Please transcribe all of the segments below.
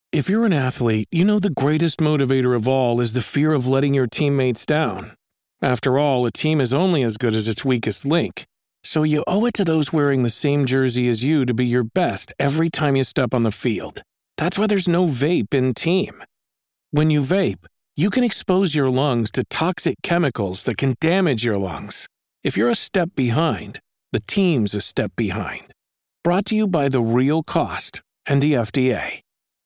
If you're an athlete, you know the greatest motivator of all is the fear of letting your teammates down. After all, a team is only as good as its weakest link. So you owe it to those wearing the same jersey as you to be your best every time you step on the field. That's why there's no vape in team. When you vape, you can expose your lungs to toxic chemicals that can damage your lungs. If you're a step behind, the team's a step behind. Brought to you by The Real Cost and the FDA.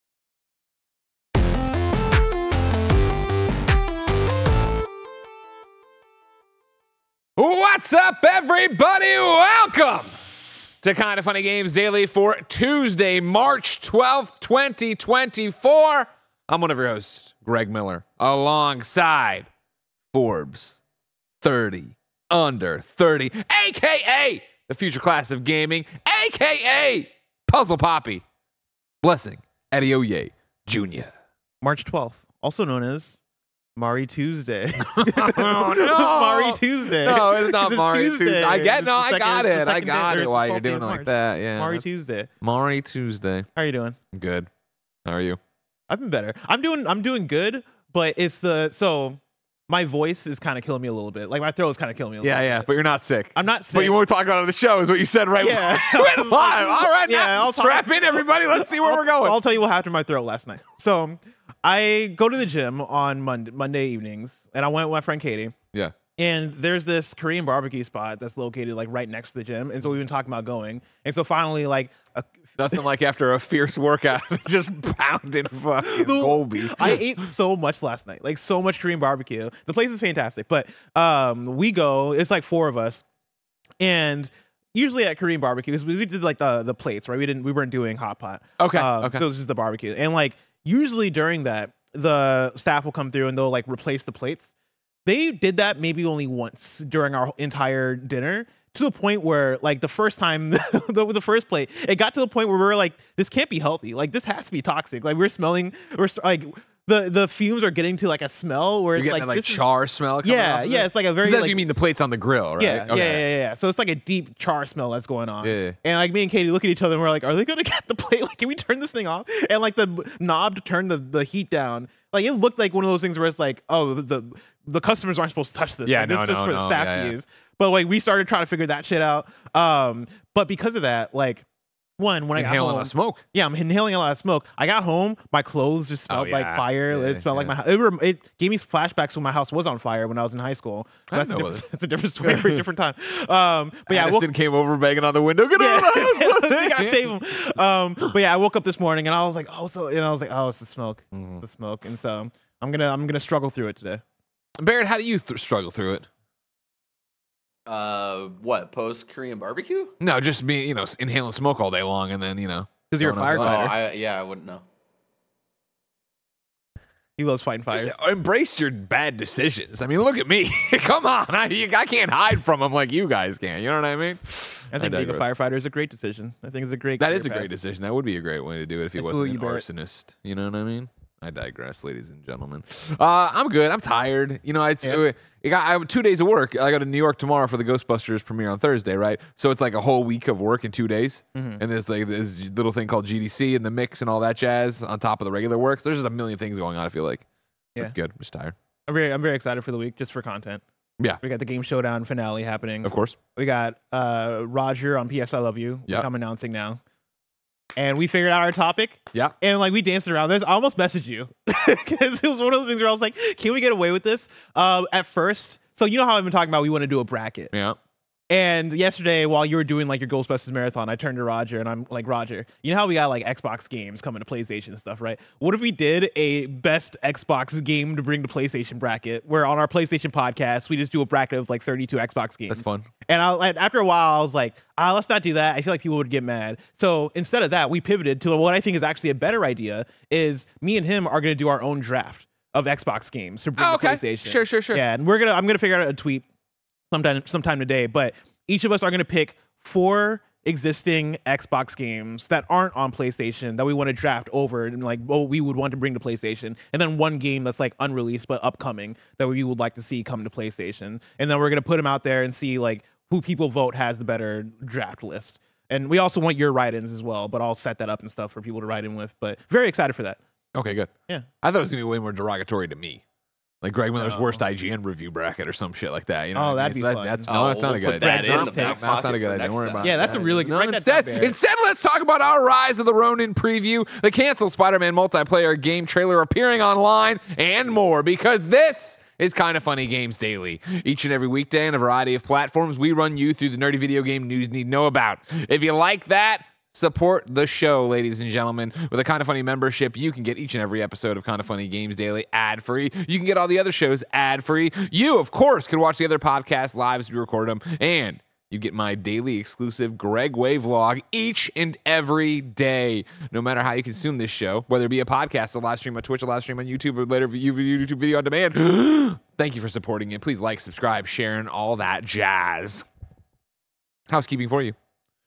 What's up, everybody? Welcome to Kinda Funny Games Daily for Tuesday, March 12th, 2024. I'm one of your hosts, Greg Miller, alongside Forbes 30 Under 30, a.k.a. the future class of gaming, a.k.a. Puzzle Poppy, Blessing Adeoye Jr. March 12th, also known as Mari Tuesday. Oh, no. Mari Tuesday. No, it's not It's Mari Tuesday. I got it. I second got day, it or why it's you're the 12th doing it day of like March. that. Yeah. Mari that's- Tuesday. Mari Tuesday. How are you doing? Good. How are you? I've been better. I'm doing good, but my voice is kind of killing me a little bit. Like my throat is kind of killing me a little bit. Yeah, but you're not sick. I'm not sick. But you won't talk about it on the show, is what you said right Yeah. before we went live. All right, Yeah, now I'll talk- strap in, everybody. Let's see where we're going. I'll tell you what happened to my throat last night. So I go to the gym on Monday evenings, and I went with my friend Katie. Yeah. And there's this Korean barbecue spot that's located like right next to the gym. And so we've been talking about going. And so finally, like, Nothing like after a fierce workout, just pounding fucking Colby. I ate so much last night, like so much Korean barbecue. The place is fantastic, but we go. It's like four of us, and usually at Korean barbecue, 'cause we did like the plates, right? We weren't doing hot pot. Okay. So it was just the barbecue, and like usually during that, the staff will come through and they'll like replace the plates. They did that maybe only once during our entire dinner, to the point where like the first time the first plate, it got to the point where we were like, this can't be healthy, like this has to be toxic. Like the fumes are getting to like a smell where You're it's getting like that, this is- char smell coming off of it? it's like a very That's like, you mean the plates on the grill, right? yeah, Okay. yeah. So it's like a deep char smell that's going on. Yeah. And like me and Katie look at each other and we're like, are they gonna get the plate? Like, can we turn this thing off? And like the knob to turn the heat down, like it looked like one of those things where it's like, oh, the customers aren't supposed to touch this. Yeah, Like, this no, is just no, for the no. staff Yeah, to yeah. use. But like we started trying to figure that shit out. But because of that, like when I got Inhaling home, a smoke. yeah, I'm inhaling a lot of smoke. I got home, my clothes just smelled like yeah. fire. Yeah, It smelled like yeah. it gave me flashbacks when my house was on fire when I was in high school. I That's didn't know that's a different story for a different time. But yeah, I woke, Addison came over banging on the window. Get out of the house. we gotta save him. But yeah, I woke up this morning and I was like, it's the smoke, Mm-hmm. it's the smoke, and so I'm gonna struggle through it today. Barrett, how do you struggle through it? What, post Korean barbecue? No, just being, inhaling smoke all day long and then, Because you're a going up- firefighter. I wouldn't know. He loves fighting fires. Just embrace your bad decisions. I mean, look at me. Come on. I can't hide from them like you guys can. You know what I mean? I think being a digress. firefighter is a great decision. I think it's a great. That career is a path. great decision. That would be a great way to do it if he I wasn't salute an you, Barrett. arsonist. You know what I mean? I digress, ladies and gentlemen. I'm good. I'm tired. I have 2 days of work. I go to New York tomorrow for the Ghostbusters premiere on Thursday, right? So it's like a whole week of work in 2 days. Mm-hmm. And there's like this little thing called GDC and the mix and all that jazz on top of the regular work. So there's just a million things going on, I feel like. Yeah. It's good. I'm just tired. I'm very excited for the week just for content. Yeah, We got the Game Showdown finale happening. of course. We got Roger on PS I Love You, Yep. which I'm announcing now. And we figured out our topic. Yeah. And like we danced around this. I almost messaged you because it was one of those things where I was like, can we get away with this? At first, so you know how I've been talking about we want to do a bracket. Yeah. And yesterday, while you were doing like your Ghostbusters marathon, I turned to Roger and I'm like, Roger, you know how we got like Xbox games coming to PlayStation and stuff, right? What if we did a best Xbox game to bring to PlayStation bracket, where on our PlayStation podcast, we just do a bracket of like 32 Xbox games? That's fun. And after a while, I was like, let's not do that. I feel like people would get mad. So instead of that, we pivoted to what I think is actually a better idea is me and him are going to do our own draft of Xbox games to bring to PlayStation. Sure. Yeah, and I'm gonna figure out a tweet sometime today, but each of us are gonna pick 4 existing Xbox games that aren't on PlayStation that we want to draft over and like we would want to bring to PlayStation, and then one game that's like unreleased but upcoming that we would like to see come to PlayStation, and then we're gonna put them out there and see like who people vote has the better draft list. And we also want your write-ins as well, but I'll set that up and stuff for people to write in with. But very excited for that. Okay, good. Yeah. I thought it was going to be way more derogatory to me. Like Greg Miller's worst IGN review bracket or some shit like that. You know? Oh, what I that'd mean? be So fun. that's Oh, that's not we'll a good put that idea. in No, the that's back That's not a pocket good for idea. Don't next worry time. about Yeah, it. that's a really good. No, write that down, Bear. instead, let's talk about our Rise of the Ronin preview, the canceled Spider-Man multiplayer game trailer appearing online, and more, because this is Kind of Funny Games Daily. Each and every weekday on a variety of platforms, we run you through the nerdy video game news you need to know about. If you like that, support the show, ladies and gentlemen. With a Kind of Funny membership, you can get each and every episode of Kind of Funny Games Daily ad-free. You can get all the other shows ad-free. You, of course, can watch the other podcasts live as we record them. And you get my daily exclusive Greg Way vlog each and every day. No matter how you consume this show, whether it be a podcast, a live stream on Twitch, a live stream on YouTube, or later YouTube video on demand. Thank you for supporting it. Please like, subscribe, share, and all that jazz. Housekeeping for you.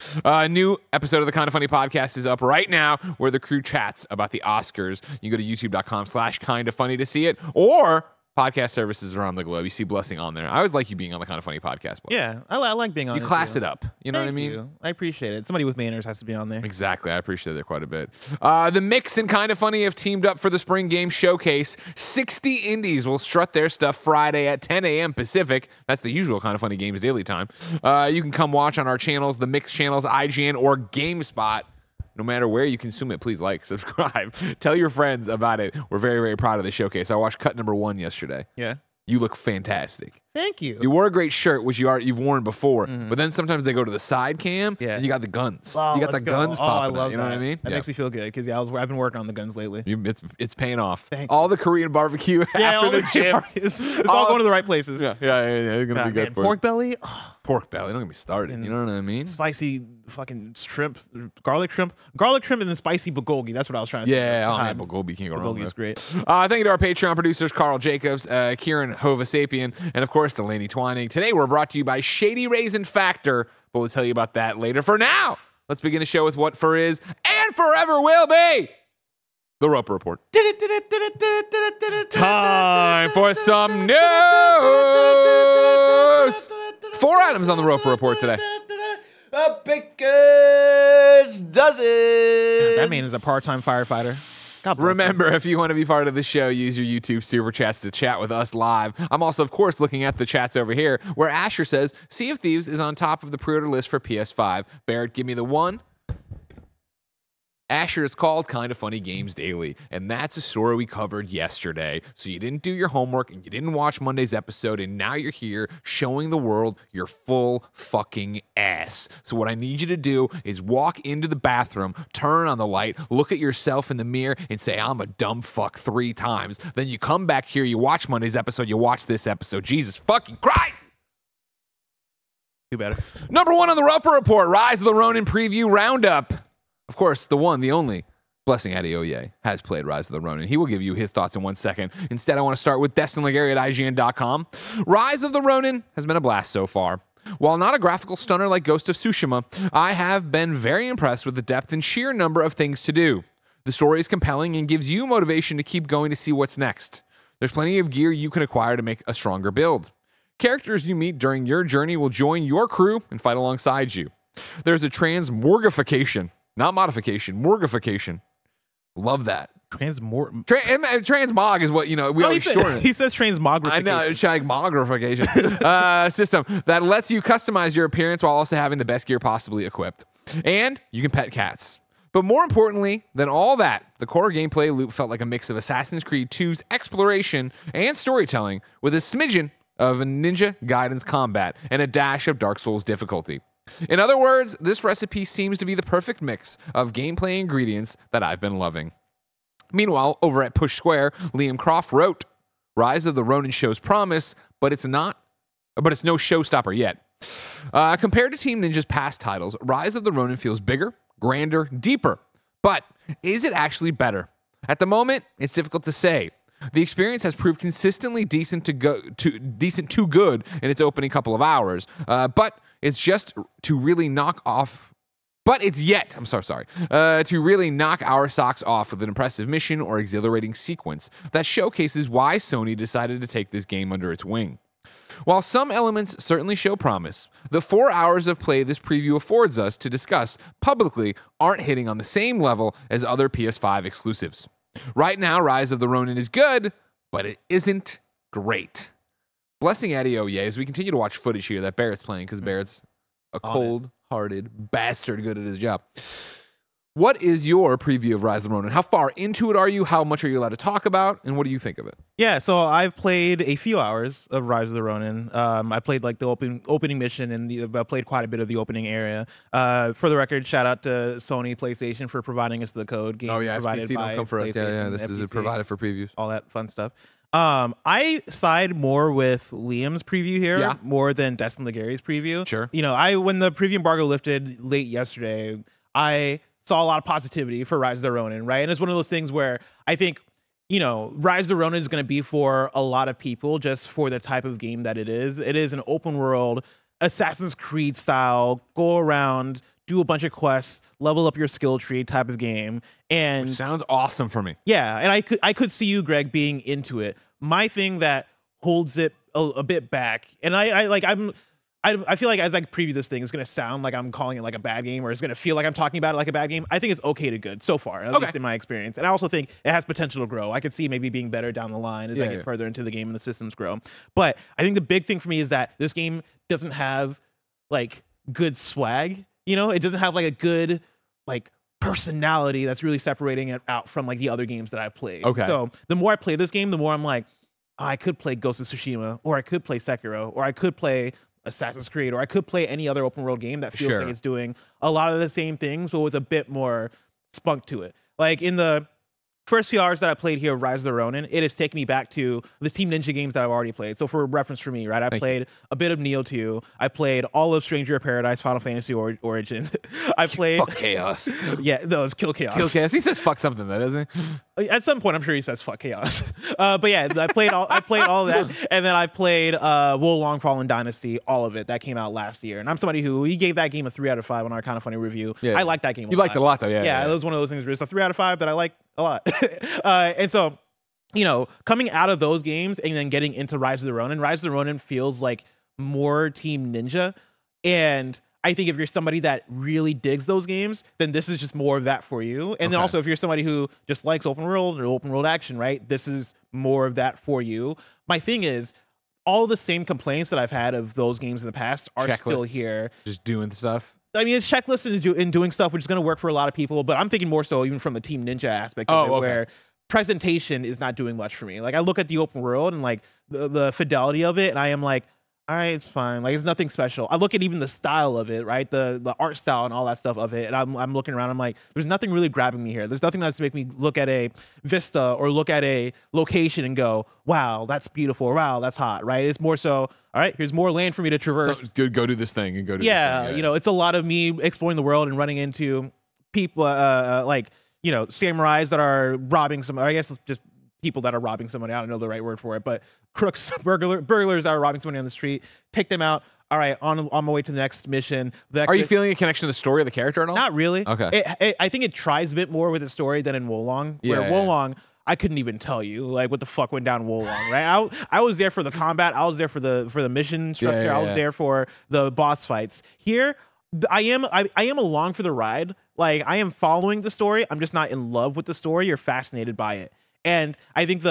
A new episode of the Kind of Funny podcast is up right now where the crew chats about the Oscars. You can go to youtube.com/kindoffunny to see it, or podcast services around the globe. You see Blessing on there. I always like you being on the Kind of Funny podcast. Blessing. Yeah, I like being on. You it, class too. it up. You know what I Thank mean? you. I appreciate it. Somebody with manners has to be on there. Exactly. I appreciate it quite a bit. The Mix and Kind of Funny have teamed up for the Spring Game Showcase. 60 indies will strut their stuff Friday at 10 a.m. Pacific. That's the usual Kind of Funny Games daily time. You can come watch on our channels, the Mix channels, IGN, or GameSpot. No matter where you consume it, please like, subscribe. Tell your friends about it. We're very, very proud of the showcase. I watched cut number 1 yesterday. Yeah. You look fantastic. Thank you. You wore a great shirt, which you've worn before, but then sometimes they go to the side cam, Yeah. and you got the guns. Oh, you got the let's go. guns Oh, I popping love out. You know that. what I mean? That makes me feel good because I've been working on the guns lately. It's paying off. Thank all the Korean barbecue after the gym. It's all going to the right places. Yeah, it's gonna Ah, be good man, for pork you. belly, Pork belly. Don't get me started. You know what I mean? spicy fucking shrimp, garlic shrimp, and then spicy bulgogi. That's what I was trying to. Yeah, think oh, of. man, bulgogi can't go wrong Bulgogi with. is great. Thank you to our Patreon producers, Carl Jacobs, Kieran Hovasapian, and of course, Delaney Twining. Today, we're brought to you by Shady Raisin Factor, but we'll tell you about that later. For now, let's begin the show with what for is and forever will be the Roper Report. Time for some news. 4 items on the Roper Report today. A baker's dozen. That man is a part-time firefighter. God bless him. Remember, if you want to be part of the show, use your YouTube Super Chats to chat with us live. I'm also, of course, looking at the chats over here where Asher says, Sea of Thieves is on top of the pre-order list for PS5. Barrett, give me the one. Asher, it's called Kind of Funny Games Daily, and that's a story we covered yesterday. So you didn't do your homework, and you didn't watch Monday's episode, and now you're here showing the world your full fucking ass. So what I need you to do is walk into the bathroom, turn on the light, look at yourself in the mirror, and say, I'm a dumb fuck 3 times. Then you come back here, you watch Monday's episode, you watch this episode. Jesus fucking Christ! Do better. Number 1 on the Roper Report, Rise of the Ronin Preview Roundup. Of course, the one, the only, Blessing Adeoye has played Rise of the Ronin. He will give you his thoughts in 1 second. Instead, I want to start with Destin Legary at IGN.com. Rise of the Ronin has been a blast so far. While not a graphical stunner like Ghost of Tsushima, I have been very impressed with the depth and sheer number of things to do. The story is compelling and gives you motivation to keep going to see what's next. There's plenty of gear you can acquire to make a stronger build. Characters you meet during your journey will join your crew and fight alongside you. There's a transmorgification. Not modification, morgification. Love that. Transmog is what, we always shorten it. He says transmogrification. I know, it's like mogrification. System that lets you customize your appearance while also having the best gear possibly equipped. And you can pet cats. But more importantly than all that, the core gameplay loop felt like a mix of Assassin's Creed 2's exploration and storytelling with a smidgen of a Ninja Gaiden's combat and a dash of Dark Souls difficulty. In other words, this recipe seems to be the perfect mix of gameplay ingredients that I've been loving. Meanwhile, over at Push Square, Liam Croft wrote, Rise of the Ronin shows promise, but it's no showstopper yet. Compared to Team Ninja's past titles, Rise of the Ronin feels bigger, grander, deeper. But is it actually better? At the moment, it's difficult to say. The experience has proved consistently decent to good in its opening couple of hours, but it's just to really knock off. But it's yet, to really knock our socks off with an impressive mission or exhilarating sequence that showcases why Sony decided to take this game under its wing. While some elements certainly show promise, the 4 hours of play this preview affords us to discuss publicly aren't hitting on the same level as other PS5 exclusives. Right now, Rise of the Ronin is good, but it isn't great. Blessing Eddie Oye as we continue to watch footage here that Barrett's playing because Barrett's a cold-hearted bastard good at his job. What is your preview of Rise of the Ronin? How far into it are you? How much are you allowed to talk about? And what do you think of it? Yeah, so I've played a few hours of Rise of the Ronin. I played like the opening mission, and I played quite a bit of the opening area. For the record, shout out to Sony PlayStation for providing us the code. Game provided FTC by don't come for us. Yeah, this FTC, is provided for previews. all that fun stuff. I side more with Liam's preview here more than Destin Legary's preview. Sure. When the preview embargo lifted late yesterday, I saw a lot of positivity for Rise of the Ronin, right? And it's one of those things where I think, Rise of the Ronin is going to be for a lot of people just for the type of game that it is. It is an open world, Assassin's Creed style, go around, do a bunch of quests, level up your skill tree type of game. And Which sounds awesome for me. yeah, and I could see you, Greg, being into it. My thing that holds it a bit back, and I feel like as I preview this thing, it's going to sound like I'm calling it like a bad game, or it's going to feel like I'm talking about it like a bad game. I think it's okay to good so far, at least in my experience. And I also think it has potential to grow. I could see maybe being better down the line as I get further into the game and the systems grow. But I think the big thing for me is that this game doesn't have like good swag. It doesn't have like a good like personality that's really separating it out from like the other games that I've played. Okay. So the more I play this game, the more I'm like, I could play Ghost of Tsushima, or I could play Sekiro, or I could play Assassin's Creed, or I could play any other open world game that feels like it's doing a lot of the same things, but with a bit more spunk to it. Like in the first few hours that I played here of Rise of the Ronin, it has taken me back to the Team Ninja games that I've already played. So for reference for me, right, I played a bit of Neo 2. I played all of Stranger of Paradise, Final Fantasy Origin. I played... Fuck Chaos. Yeah, no, it's Kill Chaos. Kill Chaos. He says fuck something though, doesn't he? At some point, I'm sure he says fuck Chaos. But yeah, I played all of that. And then I played Wolong Fallen Dynasty, all of it. That came out last year. And I'm somebody who, we gave that game a 3 out of 5 on our Kind of Funny review. Yeah. I like that game a lot. You liked it a lot though, yeah. Yeah, it was one of those things where it's a 3 out of 5 that I like a lot. And so, coming out of those games and then getting into Rise of the Ronin feels like more Team Ninja. And I think if you're somebody that really digs those games, then this is just more of that for you. And then also if you're somebody who just likes open world action, right? This is more of that for you. My thing is, all the same complaints that I've had of those games in the past are still here. Just doing stuff. I mean, it's checklists and doing stuff, which is going to work for a lot of people, but I'm thinking more so even from the Team Ninja aspect of it, where presentation is not doing much for me. Like, I look at the open world and like the fidelity of it, and I am like, all right, it's fine. Like, it's nothing special. I look at even the style of it, right? The art style and all that stuff of it, and I'm looking around. I'm like, there's nothing really grabbing me here. There's nothing that's making me look at a vista or look at a location and go, wow, that's beautiful. Wow, that's hot, right? It's more so, all right, here's more land for me to traverse. So good, go do this thing and go do this thing. Yeah, it's a lot of me exploring the world and running into people, samurais that are robbing somebody. I guess it's just people that are robbing somebody. I don't know the right word for it, but crooks, burglars that are robbing somebody on the street. Take them out. All right, on my way to the next mission. Are you feeling a connection to the story of the character at all? Not really. Okay. I think it tries a bit more with the story than in Wolong. Wolong, I couldn't even tell you like what the fuck went down in Wolong, right? I was there for the combat. I was there for the mission structure. I was there for the boss fights. Here, I am along for the ride. Like, I am following the story. I'm just not in love with the story. You're fascinated by it. And I think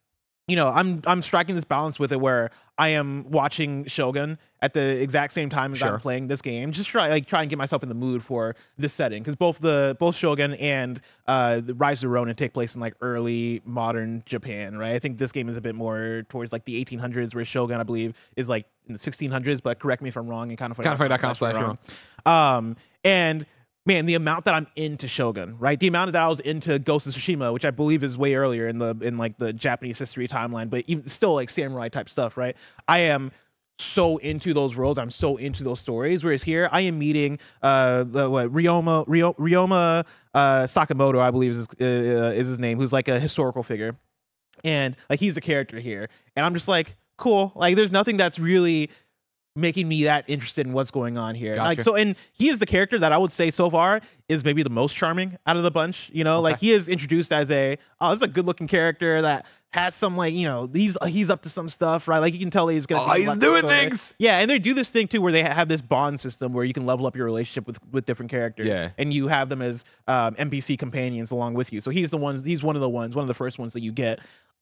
I'm striking this balance with it where I am watching Shogun at the exact same time as I'm playing this game. Just try and get myself in the mood for this setting, because both Shogun and the Rise of Ronin take place in like early modern Japan, right? I think this game is a bit more towards like the 1800s, whereas Shogun, I believe, is like in the 1600s. But correct me if I'm wrong. And kindoffunny.com/wrong. And man, the amount that I'm into Shogun, right? The amount that I was into Ghost of Tsushima, which I believe is way earlier in the Japanese history timeline, but even still like samurai type stuff, right? I am so into those worlds. I'm so into those stories. Whereas here, I am meeting Ryoma Sakamoto, I believe is his name, who's like a historical figure, and like he's a character here, and I'm just like, cool. Like, there's nothing that's really making me that interested in what's going on here. Gotcha. Like, so, and he is the character that I would say so far is maybe the most charming out of the bunch. You know, like he is introduced as this is a good looking character that has some like, you know, he's up to some stuff, right? Like you can tell he's gonna. He's doing things. Yeah, and they do this thing too where they have this bond system where you can level up your relationship with different characters. Yeah. And you have them as NPC companions along with you. So he's one of the first ones that you get.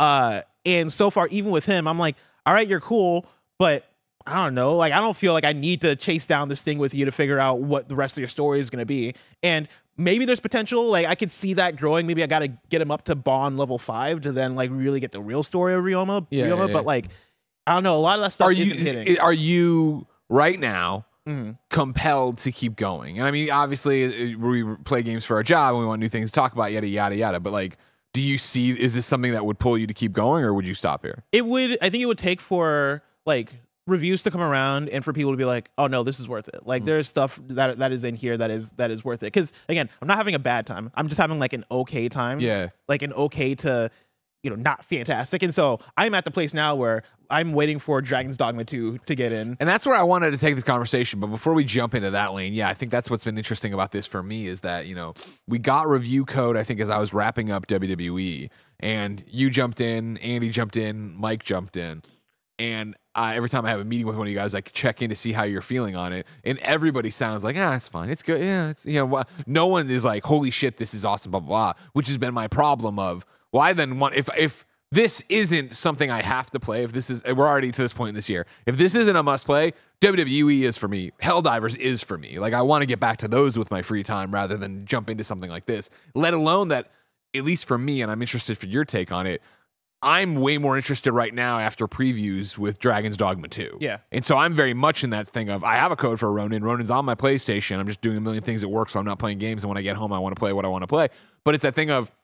And so far, even with him, I'm like, all right, you're cool, but I don't know. Like, I don't feel like I need to chase down this thing with you to figure out what the rest of your story is going to be. And maybe there's potential. Like, I could see that growing. Maybe I got to get him up to Bond level 5 to then like really get the real story of Ryoma. Yeah. But like, I don't know. A lot of that stuff isn't hitting. Are you right now compelled to keep going? And I mean, obviously, we play games for our job and we want new things to talk about, yada, yada, yada. But like, do you see, is this something that would pull you to keep going, or would you stop here? I think it would take for like reviews to come around and for people to be like, oh no, this is worth it. Like there's stuff that is in here that is worth it. Cause again, I'm not having a bad time. I'm just having like an okay time. Yeah. Like an okay to, you know, not fantastic. And so I'm at the place now where I'm waiting for Dragon's Dogma 2 to get in. And that's where I wanted to take this conversation. But before we jump into that lane, I think that's what's been interesting about this for me is that, you know, we got review code, I think, as I was wrapping up WWE. And you jumped in, Andy jumped in, Mike jumped in. And every time I have a meeting with one of you guys, I check in to see how you're feeling on it. And everybody sounds like, it's fine. It's good. Yeah, it's, you know, no one is like, holy shit, this is awesome, blah, blah, blah, which has been my problem of, well, I then want, if this isn't something I have to play, if this is, we're already to this point in this year, if this isn't a must play, WWE is for me. Helldivers is for me. Like, I want to get back to those with my free time rather than jump into something like this, let alone that, at least for me, and I'm interested for your take on it, I'm way more interested right now after previews with Dragon's Dogma 2. Yeah. And so I'm very much in that thing of, I have a code for Ronin. Ronin's on my PlayStation. I'm just doing a million things at work, so I'm not playing games. And when I get home, I want to play what I want to play. But it's that thing of,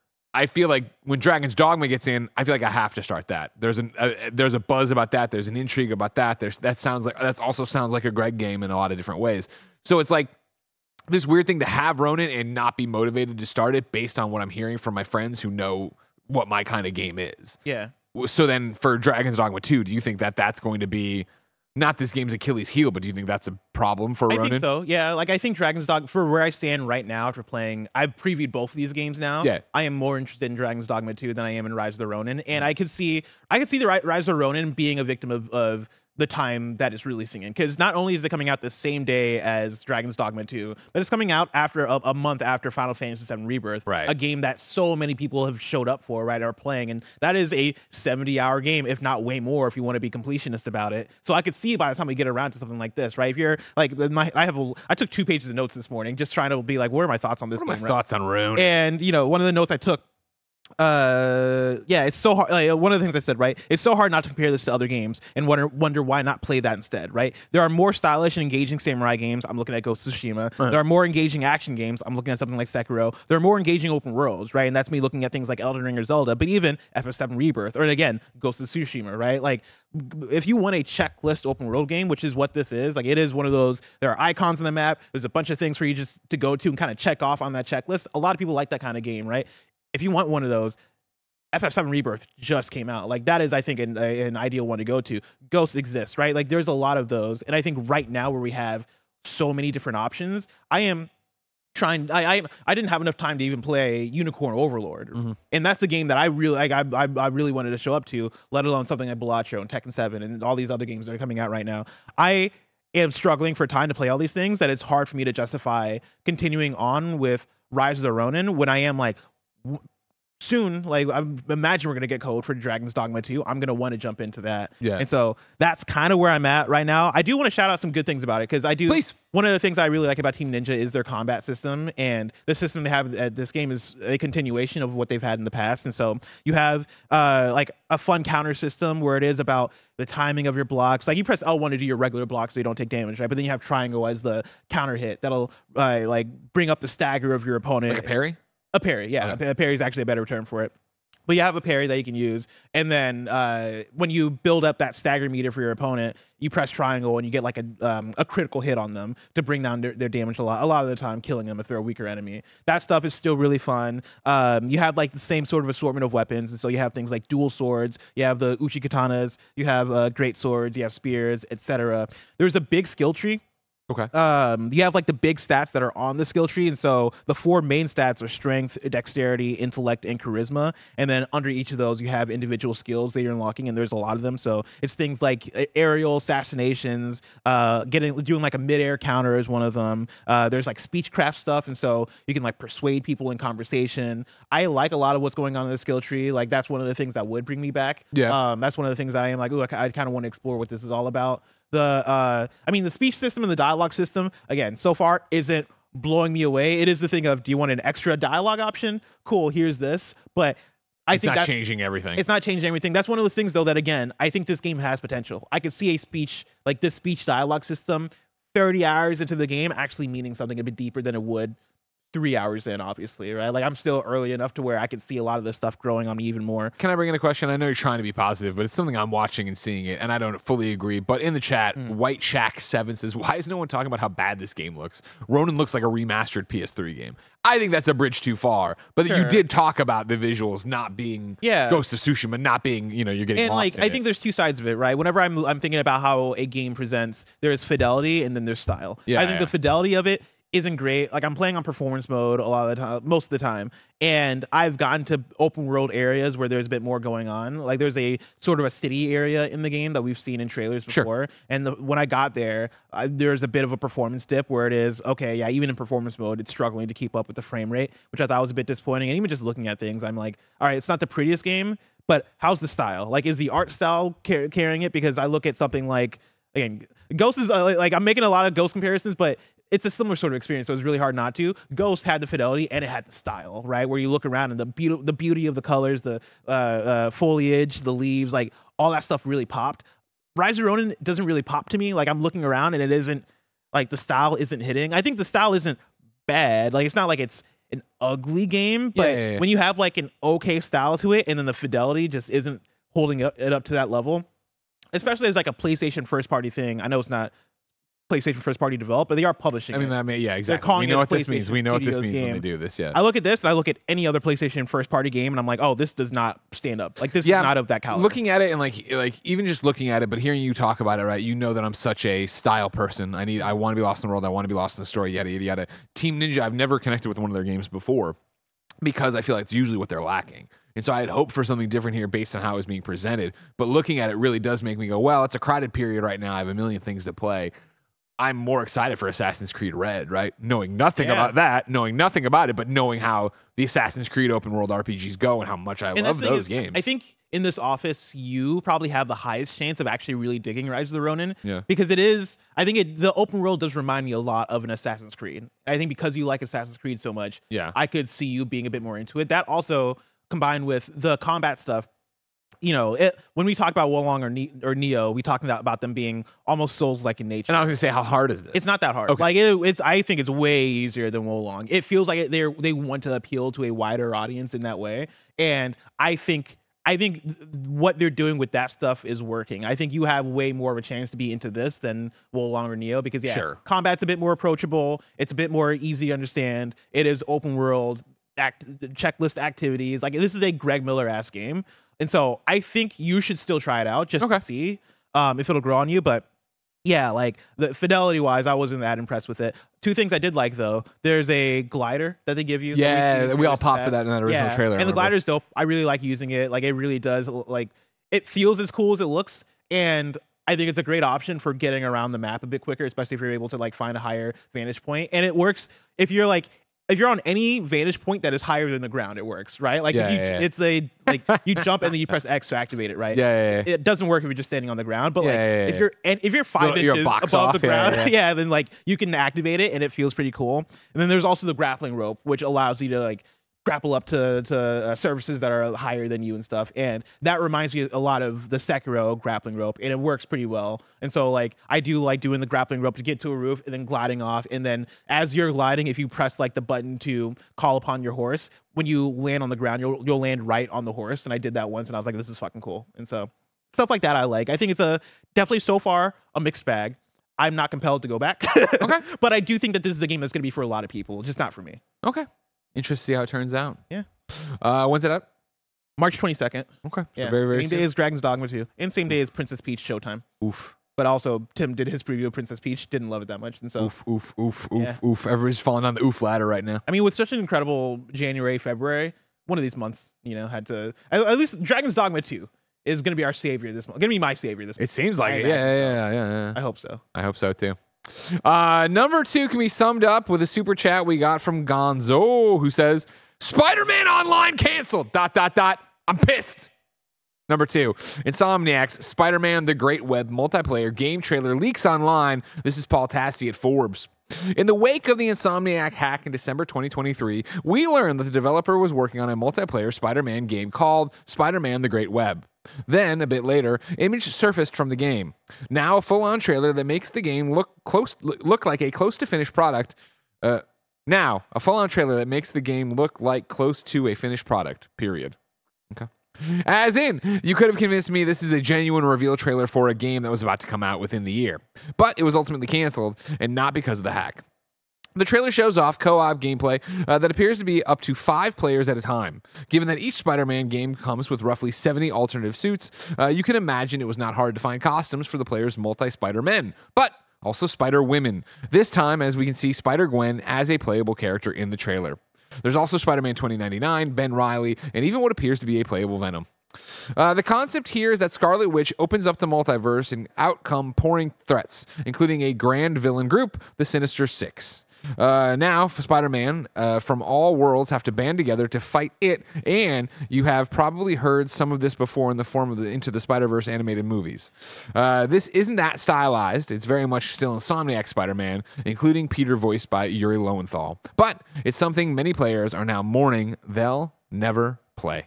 I feel like when Dragon's Dogma gets in, I feel like I have to start that. There's a buzz about that. There's an intrigue about that. That also sounds like a Greg game in a lot of different ways. So it's like this weird thing to have Ronin and not be motivated to start it based on what I'm hearing from my friends who know what my kind of game is. Yeah. So then for Dragon's Dogma 2, do you think that that's going to be not this game's Achilles heel, but do you think that's a problem for Ronin? I think so. Yeah. Like I think Dragon's Dogma, for where I stand right now after playing, I've previewed both of these games now. Yeah. I am more interested in Dragon's Dogma 2 than I am in Rise of the Ronin. And I could see the Rise of the Ronin being a victim of the time that it's releasing in, because not only is it coming out the same day as Dragon's Dogma 2, but it's coming out after a month after Final Fantasy VII Rebirth, right? A game that so many people have showed up for, right, are playing, and that is a 70-hour game, if not way more, if you want to be completionist about it. So I could see by the time we get around to something like this, right? If you're like, I took 2 pages of notes this morning just trying to be like, what are my thoughts on this game? What are my thoughts on Ronin? And you know, one of the notes I took. It's so hard. Like, one of the things I said, right? It's so hard not to compare this to other games and wonder why not play that instead, right? There are more stylish and engaging samurai games. I'm looking at Ghost of Tsushima. There are more engaging action games. I'm looking at something like Sekiro. There are more engaging open worlds, right? And that's me looking at things like Elden Ring or Zelda, but even FF7 Rebirth, or again, Ghost of Tsushima, right? Like, if you want a checklist open world game, which is what this is, like it is one of those, there are icons on the map. There's a bunch of things for you just to go to and kind of check off on that checklist. A lot of people like that kind of game, right? If you want one of those, FF7 Rebirth just came out. Like that is, I think, an ideal one to go to. Ghost exists, right? Like there's a lot of those. And I think right now where we have so many different options, I am trying, I didn't have enough time to even play Unicorn Overlord. Mm-hmm. And that's a game that I really, like, I really wanted to show up to, let alone something like Balatro and Tekken 7 and all these other games that are coming out right now. I am struggling for time to play all these things, that it's hard for me to justify continuing on with Rise of the Ronin when I am like, soon, like I imagine we're gonna get code for Dragon's Dogma 2. I'm gonna want to jump into that. Yeah. And so that's kind of where I'm at right now. I do want to shout out some good things about it, because I do. Please. One of the things I really like about Team Ninja is their combat system, and the system they have at this game is a continuation of what they've had in the past. And so you have like a fun counter system where it is about the timing of your blocks. Like you press L1 to do your regular block so you don't take damage, right? But then you have triangle as the counter hit that'll like bring up the stagger of your opponent. Like a parry? A parry, yeah. A parry is actually a better term for it. But you have a parry that you can use, and then when you build up that stagger meter for your opponent, you press triangle and you get like a critical hit on them to bring down their damage a lot of the time, killing them if they're a weaker enemy. That stuff is still really fun. You have like the same sort of assortment of weapons, and so you have things like dual swords, you have the uchi katanas, you have great swords, you have spears, etc. There's a big skill tree. Okay. You have like the big stats that are on the skill tree, and so the 4 main stats are strength, dexterity, intellect, and charisma. And then under each of those, you have individual skills that you're unlocking, and there's a lot of them. So it's things like aerial assassinations, doing like a midair counter is one of them. There's like speechcraft stuff, and so you can like persuade people in conversation. I like a lot of what's going on in the skill tree. Like that's one of the things that would bring me back. Yeah. That's one of the things that I am like, ooh, I kind of want to explore what this is all about. The speech system and the dialogue system, again, so far isn't blowing me away. It is the thing of, do you want an extra dialogue option? Cool, here's this. But I think not changing everything. It's not changing everything. That's one of those things, though, that again, I think this game has potential. I could see this speech dialogue system 30 hours into the game actually meaning something a bit deeper than it would 3 hours in, obviously, right? Like I'm still early enough to where I could see a lot of this stuff growing on me even more. Can I bring in a question? I know you're trying to be positive, but it's something I'm watching and seeing it, and I don't fully agree. But in the chat, White Shack 7 says, why is no one talking about how bad this game looks? Ronin looks like a remastered PS3 game. I think that's a bridge too far. But you did talk about the visuals not being Ghost of Tsushima, not being, you're getting and lost like I think there's two sides of it, right? Whenever I'm thinking about how a game presents, there's fidelity and then there's style. I think the fidelity of it isn't great. Like I'm playing on performance mode a lot of the time, most of the time, and I've gotten to open world areas where there's a bit more going on. Like there's a sort of a city area in the game that we've seen in trailers before, and when I got there, there's a bit of a performance dip where it is even in performance mode, it's struggling to keep up with the frame rate, which I thought was a bit disappointing. And even just looking at things, I'm like, all right, it's not the prettiest game, but how's the style? Like, is the art style carrying it? Because I look at something like, again, Ghost is like I'm making a lot of Ghost comparisons, but it's a similar sort of experience, so it's really hard not to. Ghost had the fidelity and it had the style, right? Where you look around and the beauty of the colors, the foliage, the leaves, like all that stuff really popped. Rise of Ronin doesn't really pop to me. Like I'm looking around and it isn't like the style isn't hitting. I think the style isn't bad. Like it's not like it's an ugly game, but when you have like an okay style to it and then the fidelity just isn't holding it up to that level, especially as like a PlayStation first party thing. I know it's not PlayStation first party developed, but they are publishing. I mean, exactly. We know what this means. We know what this means when they do this. Yeah. I look at this and I look at any other PlayStation first party game and I'm like, oh, this does not stand up. Like this is not of that caliber. Looking at it and like even just looking at it, but hearing you talk about it, right? You know that I'm such a style person. I want to be lost in the world. I want to be lost in the story. Yada yada yada. Team Ninja. I've never connected with one of their games before because I feel like it's usually what they're lacking. And so I had hoped for something different here based on how it was being presented. But looking at it really does make me go, well, it's a crowded period right now. I have a million things to play. I'm more excited for Assassin's Creed Red, right? Knowing nothing about that, knowing nothing about it, but knowing how the Assassin's Creed open world RPGs go and how much I love those games. I think in this office, you probably have the highest chance of actually really digging Rise of the Ronin. Yeah. Because the open world does remind me a lot of an Assassin's Creed. I think because you like Assassin's Creed so much, I could see you being a bit more into it. That also combined with the combat stuff. When we talk about Wolong or Neo, we talk about them being almost Souls-like in nature. And I was gonna say, how hard is this? It's not that hard. Okay. Like I think it's way easier than Wolong. It feels like they want to appeal to a wider audience in that way, and I think what they're doing with that stuff is working. I think you have way more of a chance to be into this than Wolong or Neo because combat's a bit more approachable. It's a bit more easy to understand. It is open world checklist activities. Like this is a Greg Miller-ass game. And so I think you should still try it out just to see if it'll grow on you. But yeah, like the fidelity wise, I wasn't that impressed with it. Two things I did like though. There's a glider that they give you. Yeah, we all popped for that in that original trailer. And the glider's dope. I really like using it. Like it really does. Like it feels as cool as it looks. And I think it's a great option for getting around the map a bit quicker, especially if you're able to like find a higher vantage point. And it works if you're on any vantage point that is higher than the ground, it works, right? Like it's you jump and then you press X to activate it, right? It doesn't work if you're just standing on the ground, but if you're 5 inches above the ground, then like you can activate it and it feels pretty cool. And then there's also the grappling rope, which allows you to like grapple up to surfaces that are higher than you and stuff. And that reminds me a lot of the Sekiro grappling rope, and it works pretty well. And so like I do like doing the grappling rope to get to a roof and then gliding off. And then as you're gliding, if you press like the button to call upon your horse, when you land on the ground, you'll land right on the horse. And I did that once, and I was like, this is fucking cool. And so stuff like that I like. I think it's definitely so far a mixed bag. I'm not compelled to go back. Okay. But I do think that this is a game that's going to be for a lot of people, just not for me. Okay. Interesting to see how it turns out. Yeah. When's it out? March 22nd. Okay. So Yeah. very, very Same soon. day as Dragon's Dogma 2. And same day as Princess Peach Showtime. Oof. But also, Tim did his preview of Princess Peach. Didn't love it that much. And so, Oof. Yeah. Everybody's falling on the oof ladder right now. I mean, with such an incredible January, February, one of these months, had to... At least Dragon's Dogma 2 is going to be our savior this month. Going to be my savior this month. It seems like I it. imagine Yeah. I hope so. I hope so too. Number 2 can be summed up with a super chat we got from Gonzo, who says, Spider-Man Online canceled, ... I'm pissed. Number 2, Insomniac's Spider-Man The Great Web multiplayer game trailer leaks online. This is Paul Tassi at Forbes. In the wake of the Insomniac hack in December 2023, we learned that the developer was working on a multiplayer Spider-Man game called Spider-Man The Great Web. Then, a bit later, image surfaced from the game. Now, a full-on trailer that makes the game look like a close to finished product. Now, a full-on trailer that makes the game look like close to a finished product. Period. Okay. As in, you could have convinced me this is a genuine reveal trailer for a game that was about to come out within the year. But it was ultimately canceled, and not because of the hack. The trailer shows off co-op gameplay that appears to be up to 5 players at a time. Given that each Spider-Man game comes with roughly 70 alternative suits, you can imagine it was not hard to find costumes for the players' multi-Spider-Men, but also Spider-Women. This time, as we can see Spider-Gwen as a playable character in the trailer. There's also Spider-Man 2099, Ben Reilly, and even what appears to be a playable Venom. The concept here is that Scarlet Witch opens up the multiverse and out come pouring threats, including a grand villain group, the Sinister Six. Now, for Spider-Man from all worlds have to band together to fight it, and you have probably heard some of this before in the form of the Into the Spider-Verse animated movies. This isn't that stylized. It's very much still Insomniac Spider-Man, including Peter voiced by Yuri Lowenthal. But it's something many players are now mourning they'll never play.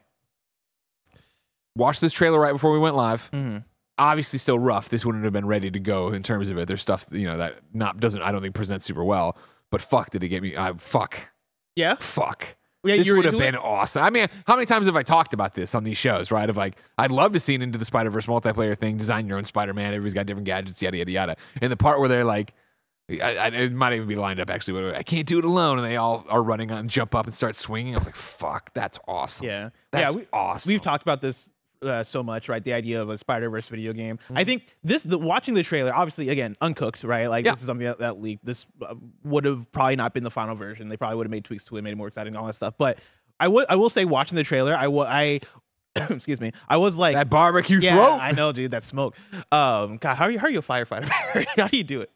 Watched this trailer right before we went live. Mm-hmm. Obviously still rough. This wouldn't have been ready to go in terms of it. There's stuff, that I don't think presents super well. But fuck, did it get me? Fuck. Yeah? Fuck. Yeah, This you're would have into been it? awesome. I mean, how many times have I talked about this on these shows, right? Of like, I'd love to see an Into the Spider-Verse multiplayer thing, design your own Spider-Man, everybody's got different gadgets, yada, yada, yada. And the part where they're like, it might even be lined up actually, but I can't do it alone. And they all are running on, jump up and start swinging. I was like, fuck, that's awesome. Yeah. That's yeah, awesome. We've talked about this so much, right? The idea of a Spider-Verse video game. I think watching the trailer, obviously, again, uncooked, right? Like, this is something that leaked. This would have probably not been the final version. They probably would have made tweaks to it, made it more exciting, and all that stuff. But I will say, watching the trailer, I excuse me, I was like, that barbecue yeah, throat. I know, dude, that smoke. God, how are you a firefighter? How do you do it?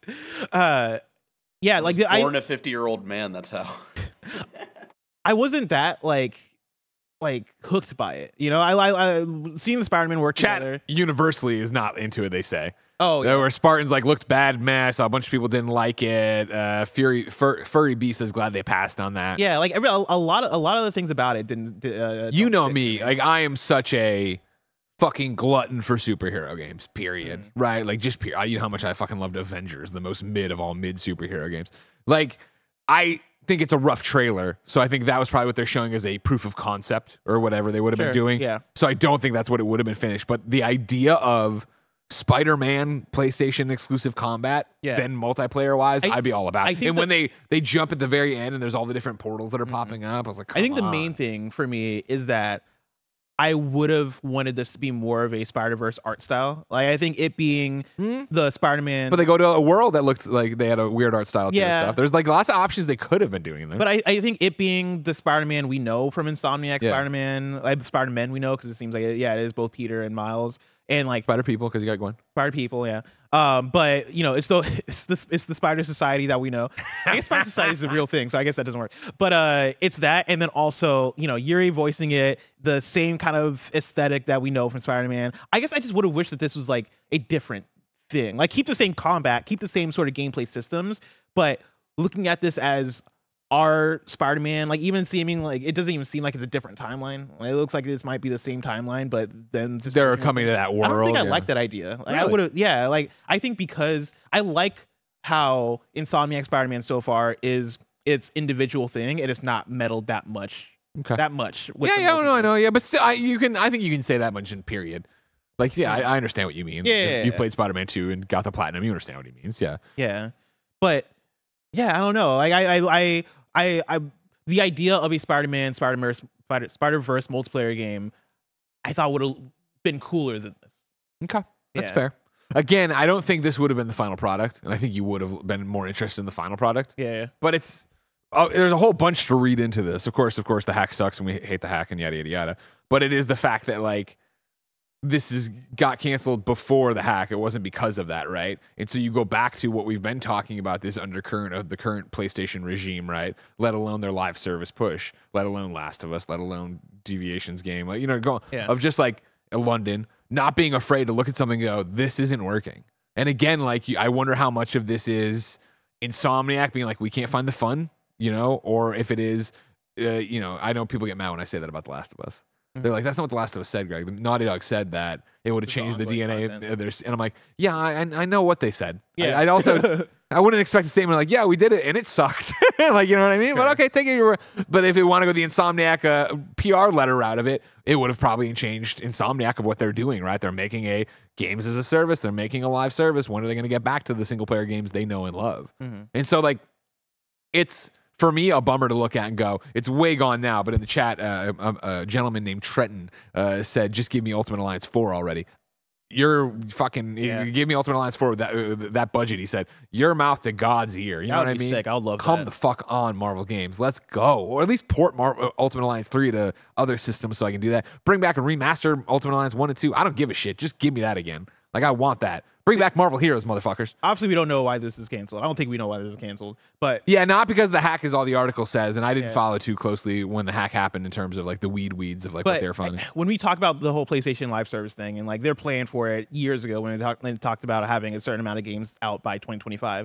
Yeah, like Born a 50-year-old man. That's how. I wasn't that like hooked by it, I seeing the Spider-Man work together. Chat universally is not into it, they say. Oh, There yeah. were Spartans looked bad mess. A bunch of people didn't like it. Furry Beast is glad they passed on that. Yeah, like a lot of the things about it didn't. You don't know fit me. to Like, I am such a fucking glutton for superhero games, period. Right? Like, just period. You know how much I fucking loved Avengers, the most mid of all mid superhero games. Like, I think it's a rough trailer, so I think that was probably what they're showing as a proof of concept or whatever they would have been doing. Yeah. So I don't think that's what it would have been finished. But the idea of Spider-Man PlayStation exclusive combat, then multiplayer wise, I'd be all about it. And when they jump at the very end and there's all the different portals that are popping up, I was like, I think come the on. main thing for me is that I would have wanted this to be more of a Spider-Verse art style. Like, I think it being the Spider-Man. But they go to a world that looked like they had a weird art style to Yeah. their stuff. There's like lots of options they could have been doing there. But I think it being the Spider-Man we know from Insomniac Spider-Man, like Spider-Man we know, because it seems like it is both Peter and Miles, and like Spider people, because you got Gwen. Spider people, yeah. But it's the Spider Society that we know. I guess Spider Society is a real thing, so I guess that doesn't work. But it's that, and then also Yuri voicing it, the same kind of aesthetic that we know from Spider-Man. I guess I just would have wished that this was like a different thing. Like, keep the same combat, keep the same sort of gameplay systems, but looking at this as our Spider-Man, like even seeming like it doesn't even seem like it's a different timeline. Like, it looks like this might be the same timeline, but then just They're coming to that world. I don't think I yeah. like that idea. Like, I Really? would have, yeah. Like I think because I like how Insomniac Spider-Man so far is its individual thing, and it's not meddled that much. Okay. That much. With Yeah, the yeah, I multiverse. know, yeah, but still, I think you can say that much in period. Like, yeah, I understand what you mean. Yeah, If yeah, you yeah. played Spider-Man 2 and got the platinum, you understand what he means. Yeah, Yeah, but yeah, I don't know. Like I the idea of a Spider-Verse multiplayer game, I thought would have been cooler than this. okay, that's Yeah. fair. Again, I don't think this would have been the final product, and I think you would have been more interested in the final product. Yeah, But it's there's a whole bunch to read into this. Of course, the hack sucks, and we hate the hack, and yada yada yada. But it is the fact that like this got canceled before the hack. It wasn't because of that, right? And so you go back to what we've been talking about, this undercurrent of the current PlayStation regime, right? Let alone their live service push, let alone Last of Us, let alone Deviation's game, like, of just like London not being afraid to look at something and go, this isn't working. And again, like I wonder how much of this is Insomniac being like, we can't find the fun, or if it is, I know people get mad when I say that about The Last of Us. They're like, that's not what The Last of Us said, Greg. The Naughty Dog said that it would have changed the DNA of theirs. And I'm like, yeah, I know what they said. Yeah. I'd also, I wouldn't expect a statement like, yeah, we did it and it sucked. Like, you know what I mean? But okay, take it. But if you want to go the Insomniac PR letter route of it, it would have probably changed Insomniac of what they're doing, right? They're making a games as a service. They're making a live service. When are they going to get back to the single player games they know and love? Mm-hmm. And so like, it's, for me, a bummer to look at and go, it's way gone now. But in the chat, a gentleman named Trenton said, just give me Ultimate Alliance 4 already. You're fucking, you give me Ultimate Alliance 4 with that budget, he said. Your mouth to God's ear. You know what I mean? Sick. I would love Come that. the fuck on, Marvel Games. Let's go. Or at least port Ultimate Alliance 3 to other systems so I can do that. Bring back and remaster Ultimate Alliance 1 and 2. I don't give a shit. Just give me that again. Like, I want that. Bring back Marvel Heroes, motherfuckers. Obviously, we don't know why this is canceled. I don't think we know why this is canceled. But Yeah, not because the hack is all the article says, and I didn't follow too closely when the hack happened in terms of like the weeds of like what they're finding. when we talk about the whole PlayStation Live Service thing, and like they're playing for it years ago when they talked about having a certain amount of games out by 2025.